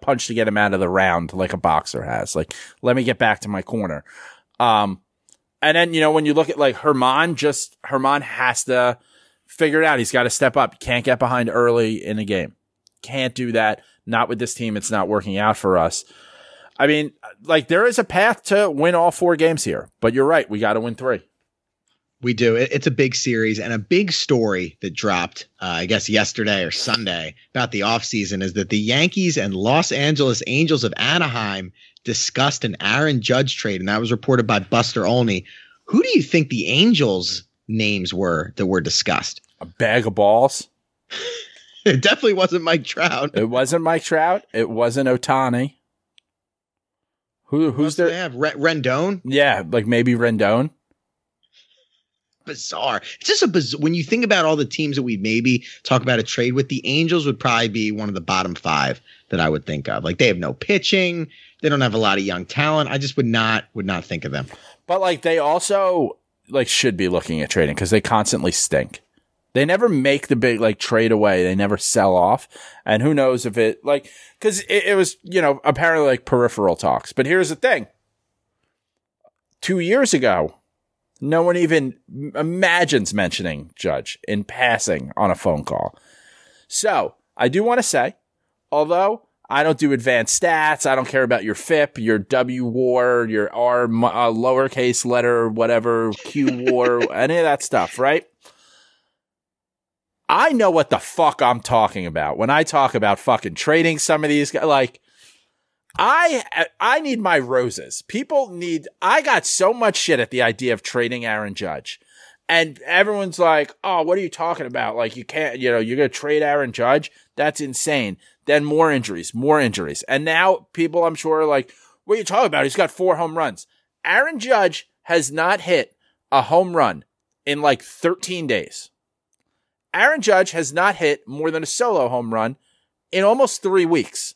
the round, like a boxer has. Like, let me get back to my corner. And then, when you look at like Herman has to figure it out. He's got to step up. Can't get behind early in the game. Can't do that. Not with this team. It's not working out for us. I mean, like there is a path to win all 4 games here, but you're right. We got to win 3. We do. It's a big series, and a big story that dropped, I guess yesterday or Sunday about the offseason is that the Yankees and Los Angeles Angels of Anaheim discussed an Aaron Judge trade, and that was reported by Buster Olney. Who do you think the Angels names were that were discussed. A bag of balls. It definitely wasn't Mike Trout. It wasn't Mike Trout. It wasn't Ohtani. Who's there? They have Rendon. Yeah, like maybe Rendon. Bizarre. It's just when you think about all the teams that we maybe talk about a trade with, the Angels would probably be one of the bottom 5 that I would think of. Like they have no pitching. They don't have a lot of young talent. I just would not think of them. But like they also like should be looking at trading because they constantly stink. They never make the big like trade away. They never sell off. And who knows if it like, cause it was, apparently like peripheral talks. But here's the thing. 2 years ago, no one even imagines mentioning Judge in passing on a phone call. So I do want to say, although I don't do advanced stats, I don't care about your FIP, your W WAR, your R lowercase letter, whatever, Q WAR, any of that stuff, right? I know what the fuck I'm talking about when I talk about fucking trading some of these guys. Like, I need my roses. I got so much shit at the idea of trading Aaron Judge. And everyone's like, oh, what are you talking about? Like, you can't, you're going to trade Aaron Judge? That's insane. Then more injuries. And now people, I'm sure, are like, what are you talking about? He's got 4 home runs. Aaron Judge has not hit a home run in like 13 days. Aaron Judge has not hit more than a solo home run in almost 3 weeks.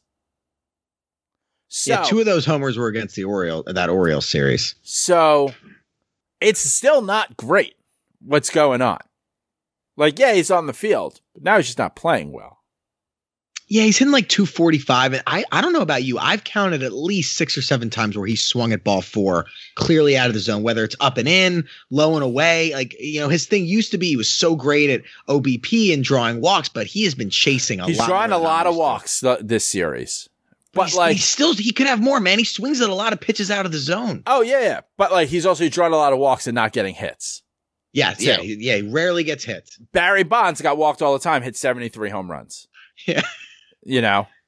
So, yeah, 2 of those homers were against that Orioles series. So it's still not great what's going on. Like, yeah, he's on the field, but now he's just not playing well. Yeah, he's hitting like 245. And I don't know about you. I've counted at least 6 or 7 times where he swung at ball 4 clearly out of the zone, whether it's up and in, low and away. Like, his thing used to be he was so great at OBP and drawing walks, but he has been chasing a lot. He's drawing a lot of walks this series. But like, he could have more, man. He swings at a lot of pitches out of the zone. Oh, yeah. But like, he's also drawing a lot of walks and not getting hits. Yeah. He rarely gets hits. Barry Bonds got walked all the time, hit 73 home runs. Yeah. You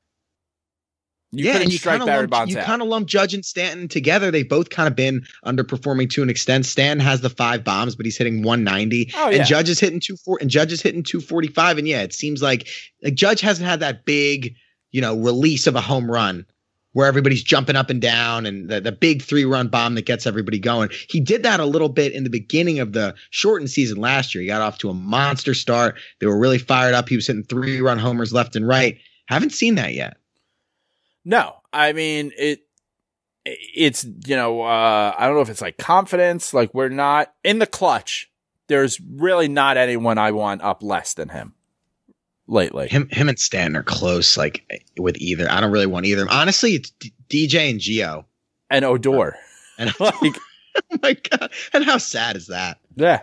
couldn't strike Barry Bonds out. You kind of lump Judge and Stanton together. They've both kind of been underperforming to an extent. Stanton has the 5 bombs, but he's hitting 190. Oh, yeah. And Judge is hitting 245. And yeah, it seems like Judge hasn't had that big, release of a home run where everybody's jumping up and down and the big 3-run bomb that gets everybody going. He did that a little bit in the beginning of the shortened season last year. He got off to a monster start. They were really fired up. He was hitting 3-run homers left and right. Haven't seen that yet. No, I mean, it's, I don't know if it's like confidence, like we're not in the clutch. There's really not anyone I want up less than him lately. Him and Stanton are close, like with either. I don't really want either. Honestly, it's DJ and Gio. And Odor. And like, oh my God. And how sad is that? Yeah.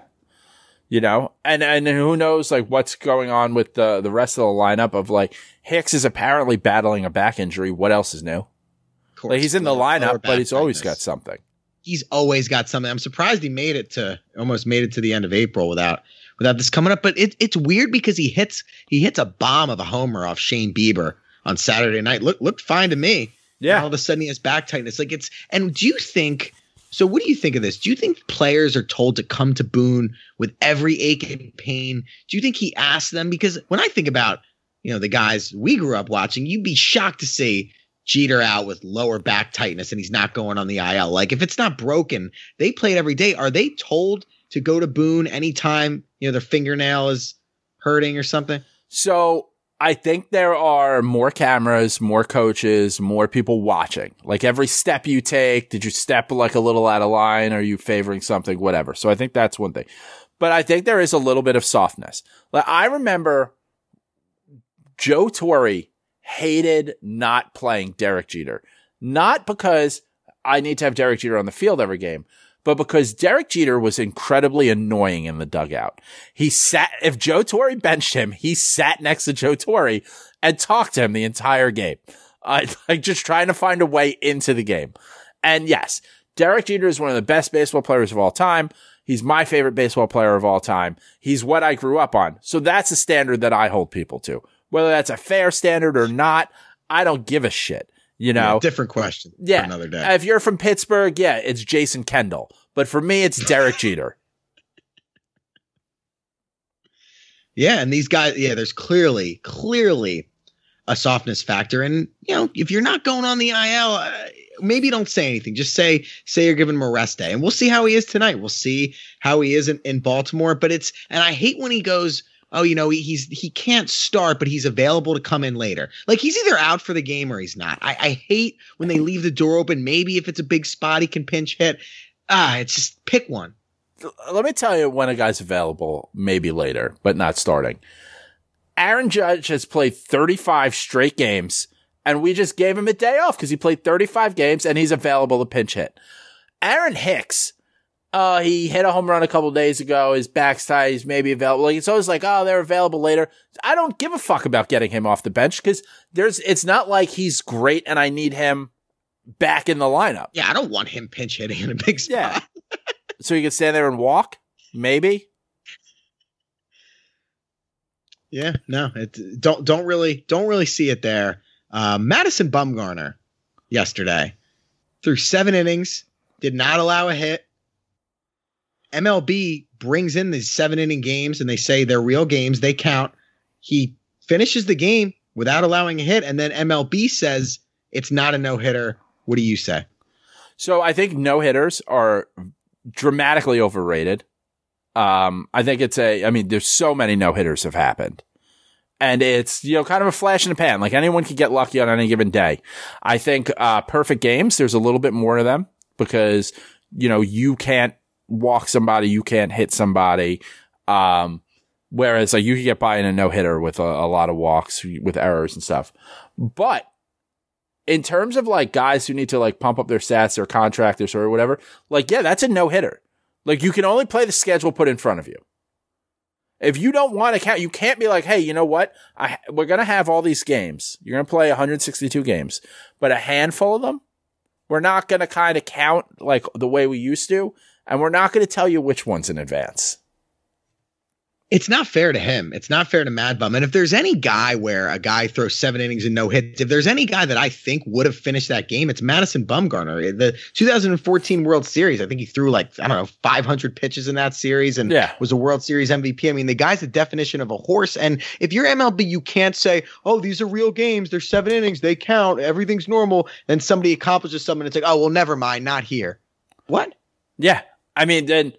And who knows like what's going on with the rest of the lineup of like Hicks is apparently battling a back injury. What else is new? Like he's in the lineup, but he's always got something. He's always got something. I'm surprised he almost made it to the end of April without this coming up. But it's weird because he hits a bomb of a homer off Shane Bieber on Saturday night. Looked fine to me. Yeah. And all of a sudden he has back tightness. And do you think? So what do you think of this? Do you think players are told to come to Boone with every ache and pain? Do you think he asks them? Because when I think about, the guys we grew up watching, you'd be shocked to see Jeter out with lower back tightness and he's not going on the IL. Like if it's not broken, they played every day. Are they told to go to Boone anytime, their fingernail is hurting or something? So I think there are more cameras, more coaches, more people watching. Like every step you take, did you step like a little out of line? Are you favoring something? Whatever. So I think that's one thing. But I think there is a little bit of softness. Like I remember Joe Torre hated not playing Derek Jeter. Not because I need to have Derek Jeter on the field every game, but because Derek Jeter was incredibly annoying in the dugout. If Joe Torre benched him, he sat next to Joe Torre and talked to him the entire game. Like just trying to find a way into the game. And yes, Derek Jeter is one of the best baseball players of all time. He's my favorite baseball player of all time. He's what I grew up on. So that's a standard that I hold people to. Whether that's a fair standard or not, I don't give a shit. Different question. Yeah. For another day. If you're from Pittsburgh, yeah, it's Jason Kendall. But for me, it's Derek Jeter. Yeah, and these guys, there's clearly a softness factor. And, if you're not going on the IL, maybe don't say anything. Just say you're giving him a rest day. And we'll see how he is tonight. We'll see how he is in Baltimore. But and I hate when he goes, oh, he can't start, but he's available to come in later. Like, he's either out for the game or he's not. I hate when they leave the door open. Maybe if it's a big spot, he can pinch hit. It's just pick one. Let me tell you when a guy's available, maybe later, but not starting. Aaron Judge has played 35 straight games, and we just gave him a day off because he played 35 games, and he's available to pinch hit. Aaron Hicks, he hit a home run a couple days ago. His back's tight. He's maybe available. Like, it's always like, oh, they're available later. I don't give a fuck about getting him off the bench because it's not like he's great and I need him back in the lineup. Yeah, I don't want him pinch hitting in a big spot. Yeah. So he can stand there and walk, maybe. Yeah, no, don't really see it there. Madison Bumgarner yesterday threw 7 innings, did not allow a hit. MLB brings in these 7-inning games, and they say they're real games. They count. He finishes the game without allowing a hit, and then MLB says it's not a no-hitter. What do you say? So I think no-hitters are dramatically overrated. I think there's so many no-hitters have happened. And it's, kind of a flash in the pan. Like, anyone can get lucky on any given day. I think perfect games, there's a little bit more of them because, you can't walk somebody, you can't hit somebody. Whereas like you could get by in a no-hitter with a lot of walks with errors and stuff. But in terms of like guys who need to like pump up their stats or contractors or whatever, like, yeah, that's a no-hitter. Like, you can only play the schedule put in front of you. If you don't want to count, you can't be like, hey, you know what? We're going to have all these games. You're going to play 162 games, but a handful of them, we're not going to kind of count like the way we used to. And we're not going to tell you which ones in advance. It's not fair to him. It's not fair to Mad Bum. And if there's any guy where a guy throws 7 innings and no hits, if there's any guy that I think would have finished that game, it's Madison Bumgarner. The 2014 World Series, I think he threw 500 pitches in that series and was a World Series MVP. I mean, the guy's the definition of a horse. And if you're MLB, you can't say, oh, these are real games. They're 7 innings. They count. Everything's normal. Then somebody accomplishes something. It's like, oh, well, never mind. Not here. What? Yeah. I mean, then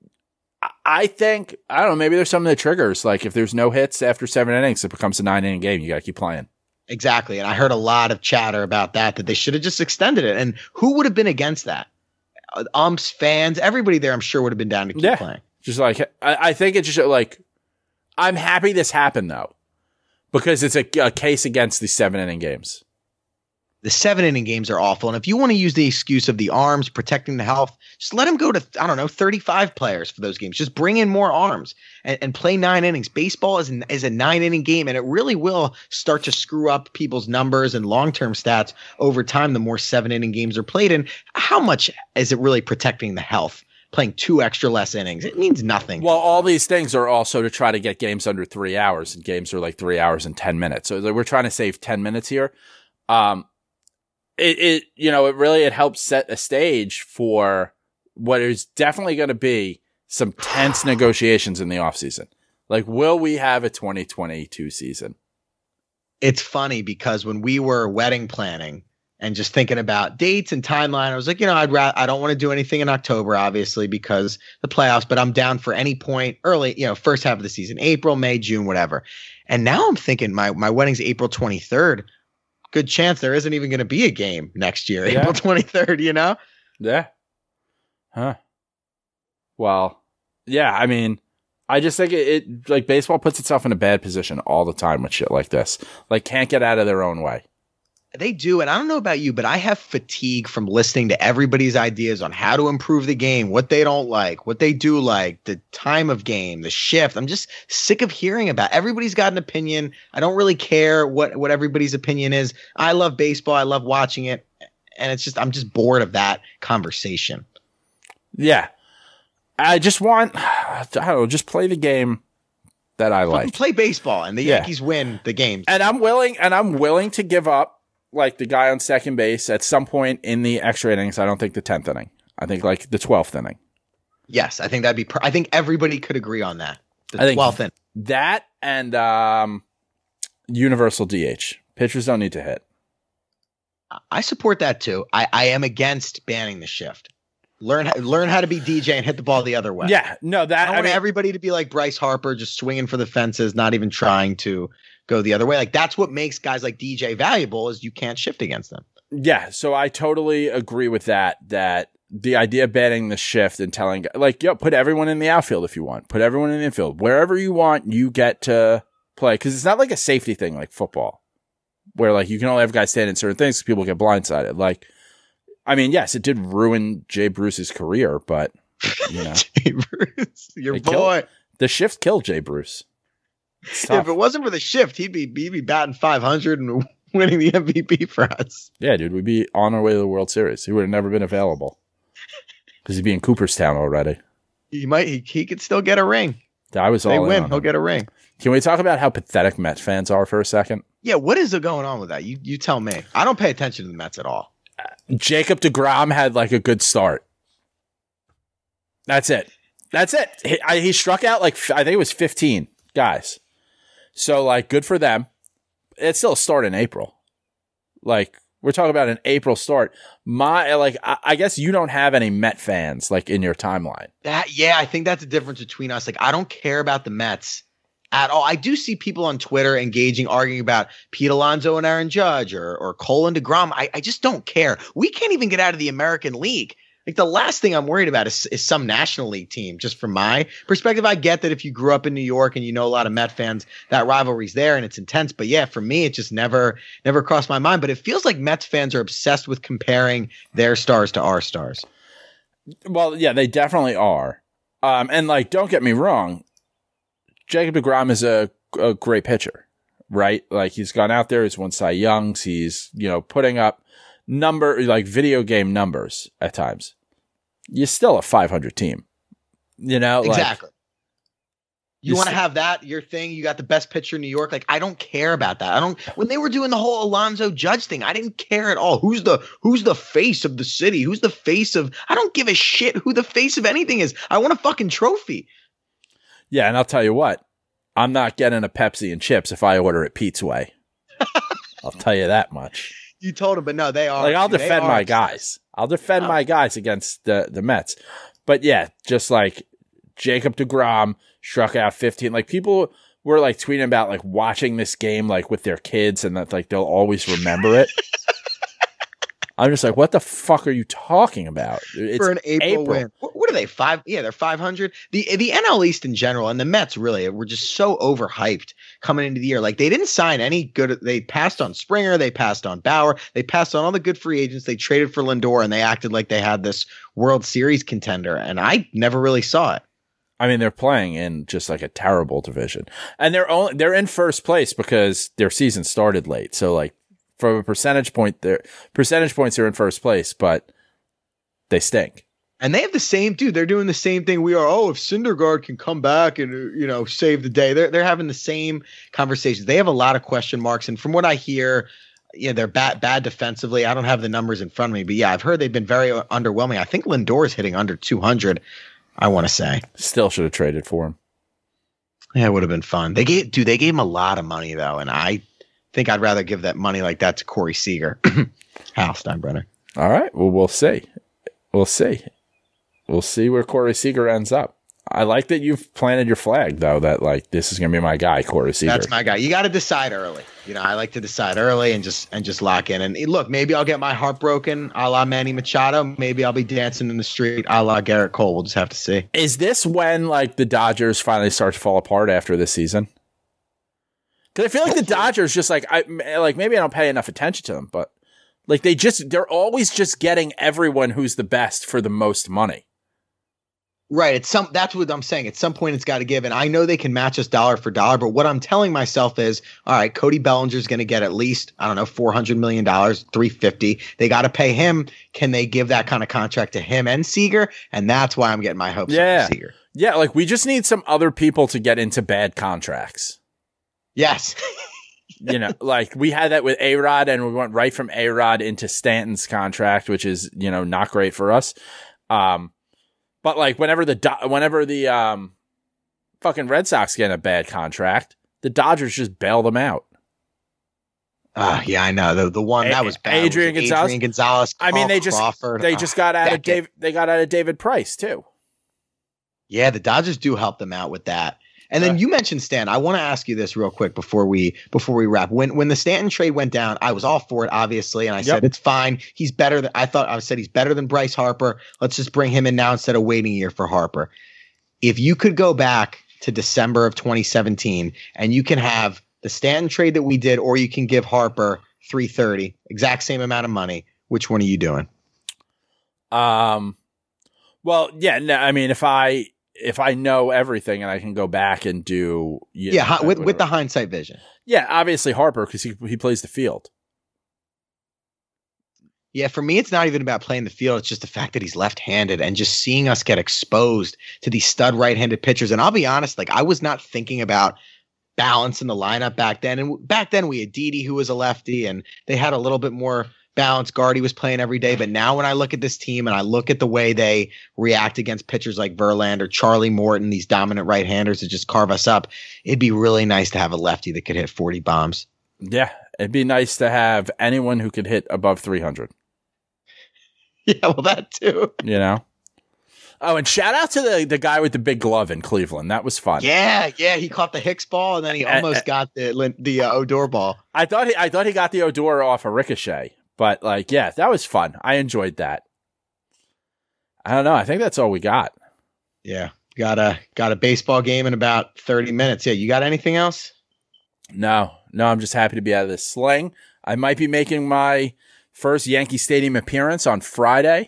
I think, I don't know, maybe there's something that triggers. Like, if there's no hits after 7 innings, it becomes a 9-inning game. You got to keep playing. Exactly. And I heard a lot of chatter about that they should have just extended it. And who would have been against that? Umps, fans, everybody there, I'm sure would have been down to keep playing. Just like, I think it's just like, I'm happy this happened though, because it's a case against the 7-inning games. The 7-inning games are awful. And if you want to use the excuse of the arms protecting the health, just let them go to, 35 players for those games. Just bring in more arms and play 9 innings. Baseball is a 9-inning game, and it really will start to screw up people's numbers and long-term stats over time the more 7-inning games are played. And how much is it really protecting the health? Playing 2 extra less innings. It means nothing. Well, all these things are also to try to get games under 3 hours, and games are like 3 hours and 10 minutes. So we're trying to save 10 minutes here. It really helps set a stage for what is definitely going to be some tense negotiations in the offseason. Like, will we have a 2022 season? It's funny because when we were wedding planning and just thinking about dates and timeline, I was like, I don't want to do anything in October, obviously, because the playoffs, but I'm down for any point early, first half of the season, April, May, June, whatever. And now I'm thinking my wedding's April 23rd. Good chance there isn't even going to be a game next year, April 23rd, Yeah. Huh. Well, yeah, I mean, I just think it like baseball puts itself in a bad position all the time with shit like this. Like, can't get out of their own way. They do. And I don't know about you, but I have fatigue from listening to everybody's ideas on how to improve the game, what they don't like, what they do like, the time of game, the shift. I'm just sick of hearing about it. Everybody's got an opinion. I don't really care what everybody's opinion is. I love baseball. I love watching it. And I'm just bored of that conversation. Yeah. I just want, just play the game that I like. Play baseball and the Yankees win the game. And I'm willing to give up like the guy on second base at some point in the extra innings. I don't think the 10th inning. I think like the 12th inning. Yes, I think that'd be I think everybody could agree on that. I think well thin. that and universal DH. Pitchers don't need to hit. I support that too. I am against banning the shift. Learn how to be DJ and hit the ball the other way. Yeah, no, that I want everybody to be like Bryce Harper, just swinging for the fences, not even trying to go the other way. Like that's what makes guys like DJ valuable is you can't shift against them. Yeah, so I totally agree with that. That the idea of banning the shift and telling like, yo, put everyone in the outfield if you want, put everyone in the infield, wherever you want, you get to play because it's not like a safety thing like football, where like you can only have guys stand in certain things because people get blindsided. Like, I mean, yes, it did ruin Jay Bruce's career, but you know, Jay Bruce, your boy. The shift killed Jay Bruce. If it wasn't for the shift, he'd be batting 500 and winning the MVP for us. Yeah, dude, we'd be on our way to the World Series. He would have never been available because he'd be in Cooperstown already. He could still get a ring. I was all they in win. on He'll him. get a ring. Can we talk about how pathetic Mets fans are for a second? Yeah, what is going on with that? You tell me. I don't pay attention to the Mets at all. Jacob deGrom had like a good start. That's it. He struck out like I think it was 15 guys. So like good for them. It's still a start in April. Like we're talking about an April start. I guess you don't have any Met fans like in your timeline. I think that's the difference between us. Like I don't care about the Mets at all. I do see people on Twitter arguing about Pete Alonso and Aaron Judge or Cole and DeGrom. I just don't care. We can't even get out of the American League. Like the last thing I'm worried about is some National League team. Just from my perspective, I get that if you grew up in New York and you know a lot of Met fans, that rivalry's there and it's intense. But yeah, for me, it just never crossed my mind. But it feels like Mets fans are obsessed with comparing their stars to our stars. Well, yeah, they definitely are. And like, don't get me wrong, Jacob deGrom is a great pitcher, right? Like he's gone out there, he's won Cy Youngs, he's putting up video game numbers at times. You're still a 500 team, exactly. You want to have that your thing. You got the best pitcher in New York. Like I don't care about that. When they were doing the whole Alonso Judge thing, I didn't care at all. Who's the face of the city? Who's the face of? I don't give a shit who the face of anything is. I want a fucking trophy. Yeah, and I'll tell you what, I'm not getting a Pepsi and chips if I order it Pete's way. I'll tell you that much. You told him, but no, they are. Like, I'll defend my guys. I'll defend my guys against the Mets. But yeah, just like Jacob deGrom struck out 15. Like people were like tweeting about like watching this game like with their kids and that like they'll always remember it. I'm just like, what the fuck are you talking about? It's for an April win. What are they? 5? Yeah, they're 500. The NL East in general and the Mets really were just so overhyped coming into the year. Like they didn't sign any good. They passed on Springer. They passed on Bauer. They passed on all the good free agents. They traded for Lindor and they acted like they had this World Series contender. And I never really saw it. I mean, they're playing in just like a terrible division, and they're in first place because their season started late. So like, from a percentage points are in first place, but they stink. And they have the same dude. They're doing the same thing we are. Oh, if Syndergaard can come back and save the day, they're having the same conversations. They have a lot of question marks, and from what I hear, they're bad defensively. I don't have the numbers in front of me, but yeah, I've heard they've been very underwhelming. I think Lindor's hitting under 200. I want to say still should have traded for him. Yeah, it would have been fun. They gave him a lot of money though, and I think I'd rather give that money like that to Corey Seager. Hal Steinbrenner. All right. Well, we'll see. We'll see where Corey Seager ends up. I like that you've planted your flag, though, that like this is going to be my guy, Corey Seager. That's my guy. You got to decide early. I like to decide early and just lock in. And look, maybe I'll get my heart broken a la Manny Machado. Maybe I'll be dancing in the street a la Garrett Cole. We'll just have to see. Is this when like the Dodgers finally start to fall apart after this season? Because I feel like the Dodgers just like maybe I don't pay enough attention to them, but like they're always just getting everyone who's the best for the most money. Right. That's what I'm saying. At some point it's got to give. And I know they can match us dollar for dollar, but what I'm telling myself is, all right, Cody Bellinger's going to get at least, I don't know, $400 million, $350. They got to pay him. Can they give that kind of contract to him and Seager? And that's why I'm getting my hopes up for Seager. Yeah. Like we just need some other people to get into bad contracts. Yes. Like we had that with A-Rod and we went right from A-Rod into Stanton's contract, which is, not great for us. But like whenever the fucking Red Sox getting a bad contract. The Dodgers just bailed them out. Yeah, I know. The one that was bad. Adrian Gonzalez. I mean, they just Crawford. got out of Dave. They got out of David Price too. Yeah, the Dodgers do help them out with that. And then you mentioned Stan. I want to ask you this real quick before we wrap. When the Stanton trade went down, I was all for it, obviously, and I said it's fine. He's better than I said he's better than Bryce Harper. Let's just bring him in now instead of waiting a year for Harper. If you could go back to December of 2017 and you can have the Stanton trade that we did, or you can give Harper $330, exact same amount of money, which one are you doing? Well, yeah, no, I mean, if I know everything and I can go back and do with the hindsight vision. Yeah, obviously Harper, because he plays the field. Yeah, for me, it's not even about playing the field. It's just the fact that he's left-handed and just seeing us get exposed to these stud right-handed pitchers. And I'll be honest, like I was not thinking about balance in the lineup back then. And back then we had Didi, who was a lefty, and they had a little bit more balance. Gardy was playing every day. But now when I look at this team and I look at the way they react against pitchers like Verlander, Charlie Morton, these dominant right-handers that just carve us up, it'd be really nice to have a lefty that could hit 40 bombs. Yeah, it'd be nice to have anyone who could hit above 300. Yeah, well, that too. You know? Oh, and shout out to the guy with the big glove in Cleveland. That was fun. Yeah, he caught the Hicks ball and then he almost got the Odor ball. I thought he got the Odor off a ricochet, but like, yeah, that was fun. I enjoyed that. I don't know. I think that's all we got. Yeah, got a baseball game in about 30 minutes. Yeah, you got anything else? No. I'm just happy to be out of this sling. I might be making my first Yankee Stadium appearance on Friday,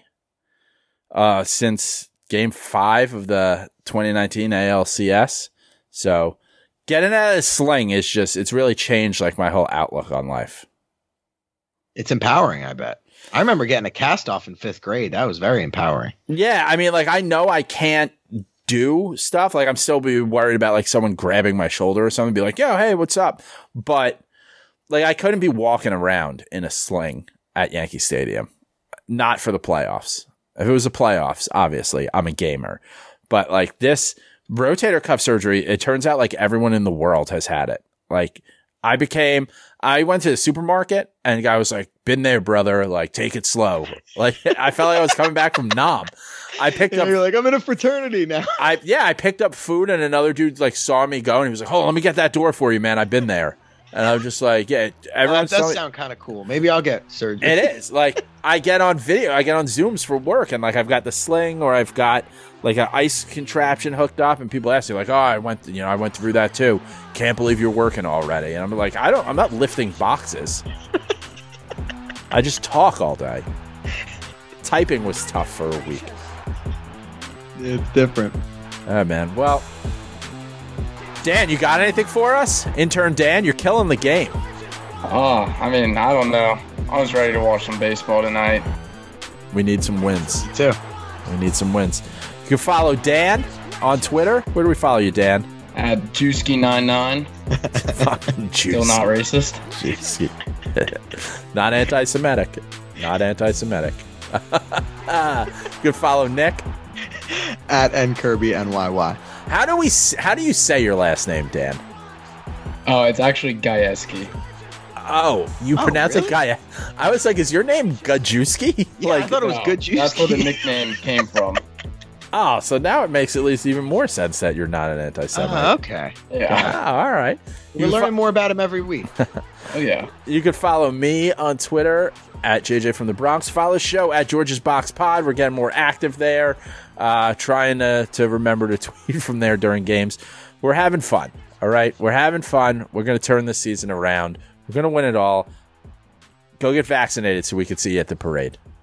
since Game 5 of the 2019 ALCS. So getting out of this sling it's really changed like my whole outlook on life. It's empowering, I bet. I remember getting a cast off in 5th grade. That was very empowering. Yeah, I mean, like I know I can't do stuff. Like I'm still be worried about like someone grabbing my shoulder or something, be like, yo, hey, what's up? But like I couldn't be walking around in a sling at Yankee Stadium. Not for the playoffs. If it was the playoffs, obviously, I'm a gamer. But like this rotator cuff surgery, it turns out like everyone in the world has had it. Like I went to the supermarket and the guy was like, been there, brother. Like, take it slow. Like I felt like I was coming back from Nam. I picked up. You're like, I'm in a fraternity now. I picked up food and another dude like saw me go and he was like, hold on, let me get that door for you, man. I've been there. And I was just like, yeah, everyone. That does sound kind of cool. Maybe I'll get surgery. It is. Like, I get on Zooms for work, and like I've got the sling or I've got like an ice contraption hooked up, and people ask me like, oh, I went through that too. Can't believe you're working already. And I'm like, I'm not lifting boxes. I just talk all day. Typing was tough for a week. It's different. Oh man. Well, Dan, you got anything for us? Intern Dan, you're killing the game. Oh, I mean, I don't know. I was ready to watch some baseball tonight. We need some wins. Me too. We need some wins. You can follow Dan on Twitter. Where do we follow you, Dan? At Juicy99. Fucking juice. Still not racist. Juicy. Not anti-Semitic. Not anti-Semitic. You can follow Nick. At NKirbyNYY. How do you say your last name, Dan? Oh, it's actually Gajewski. Oh, you pronounce really? it Gaia. I was like, is your name Gajewski? Yeah, I thought it was Gajewski. That's where the nickname came from. Oh, so now it makes at least even more sense that you're not an anti-Semite. Okay. Yeah. All right. We're learning more about him every week. Oh, yeah. You can follow me on Twitter at JJ from the Bronx. Follow the show at George's Box Pod. We're getting more active there. Trying to remember to tweet from there during games. We're having fun. All right. We're having fun. We're going to turn this season around. We're going to win it all. Go get vaccinated so we can see you at the parade.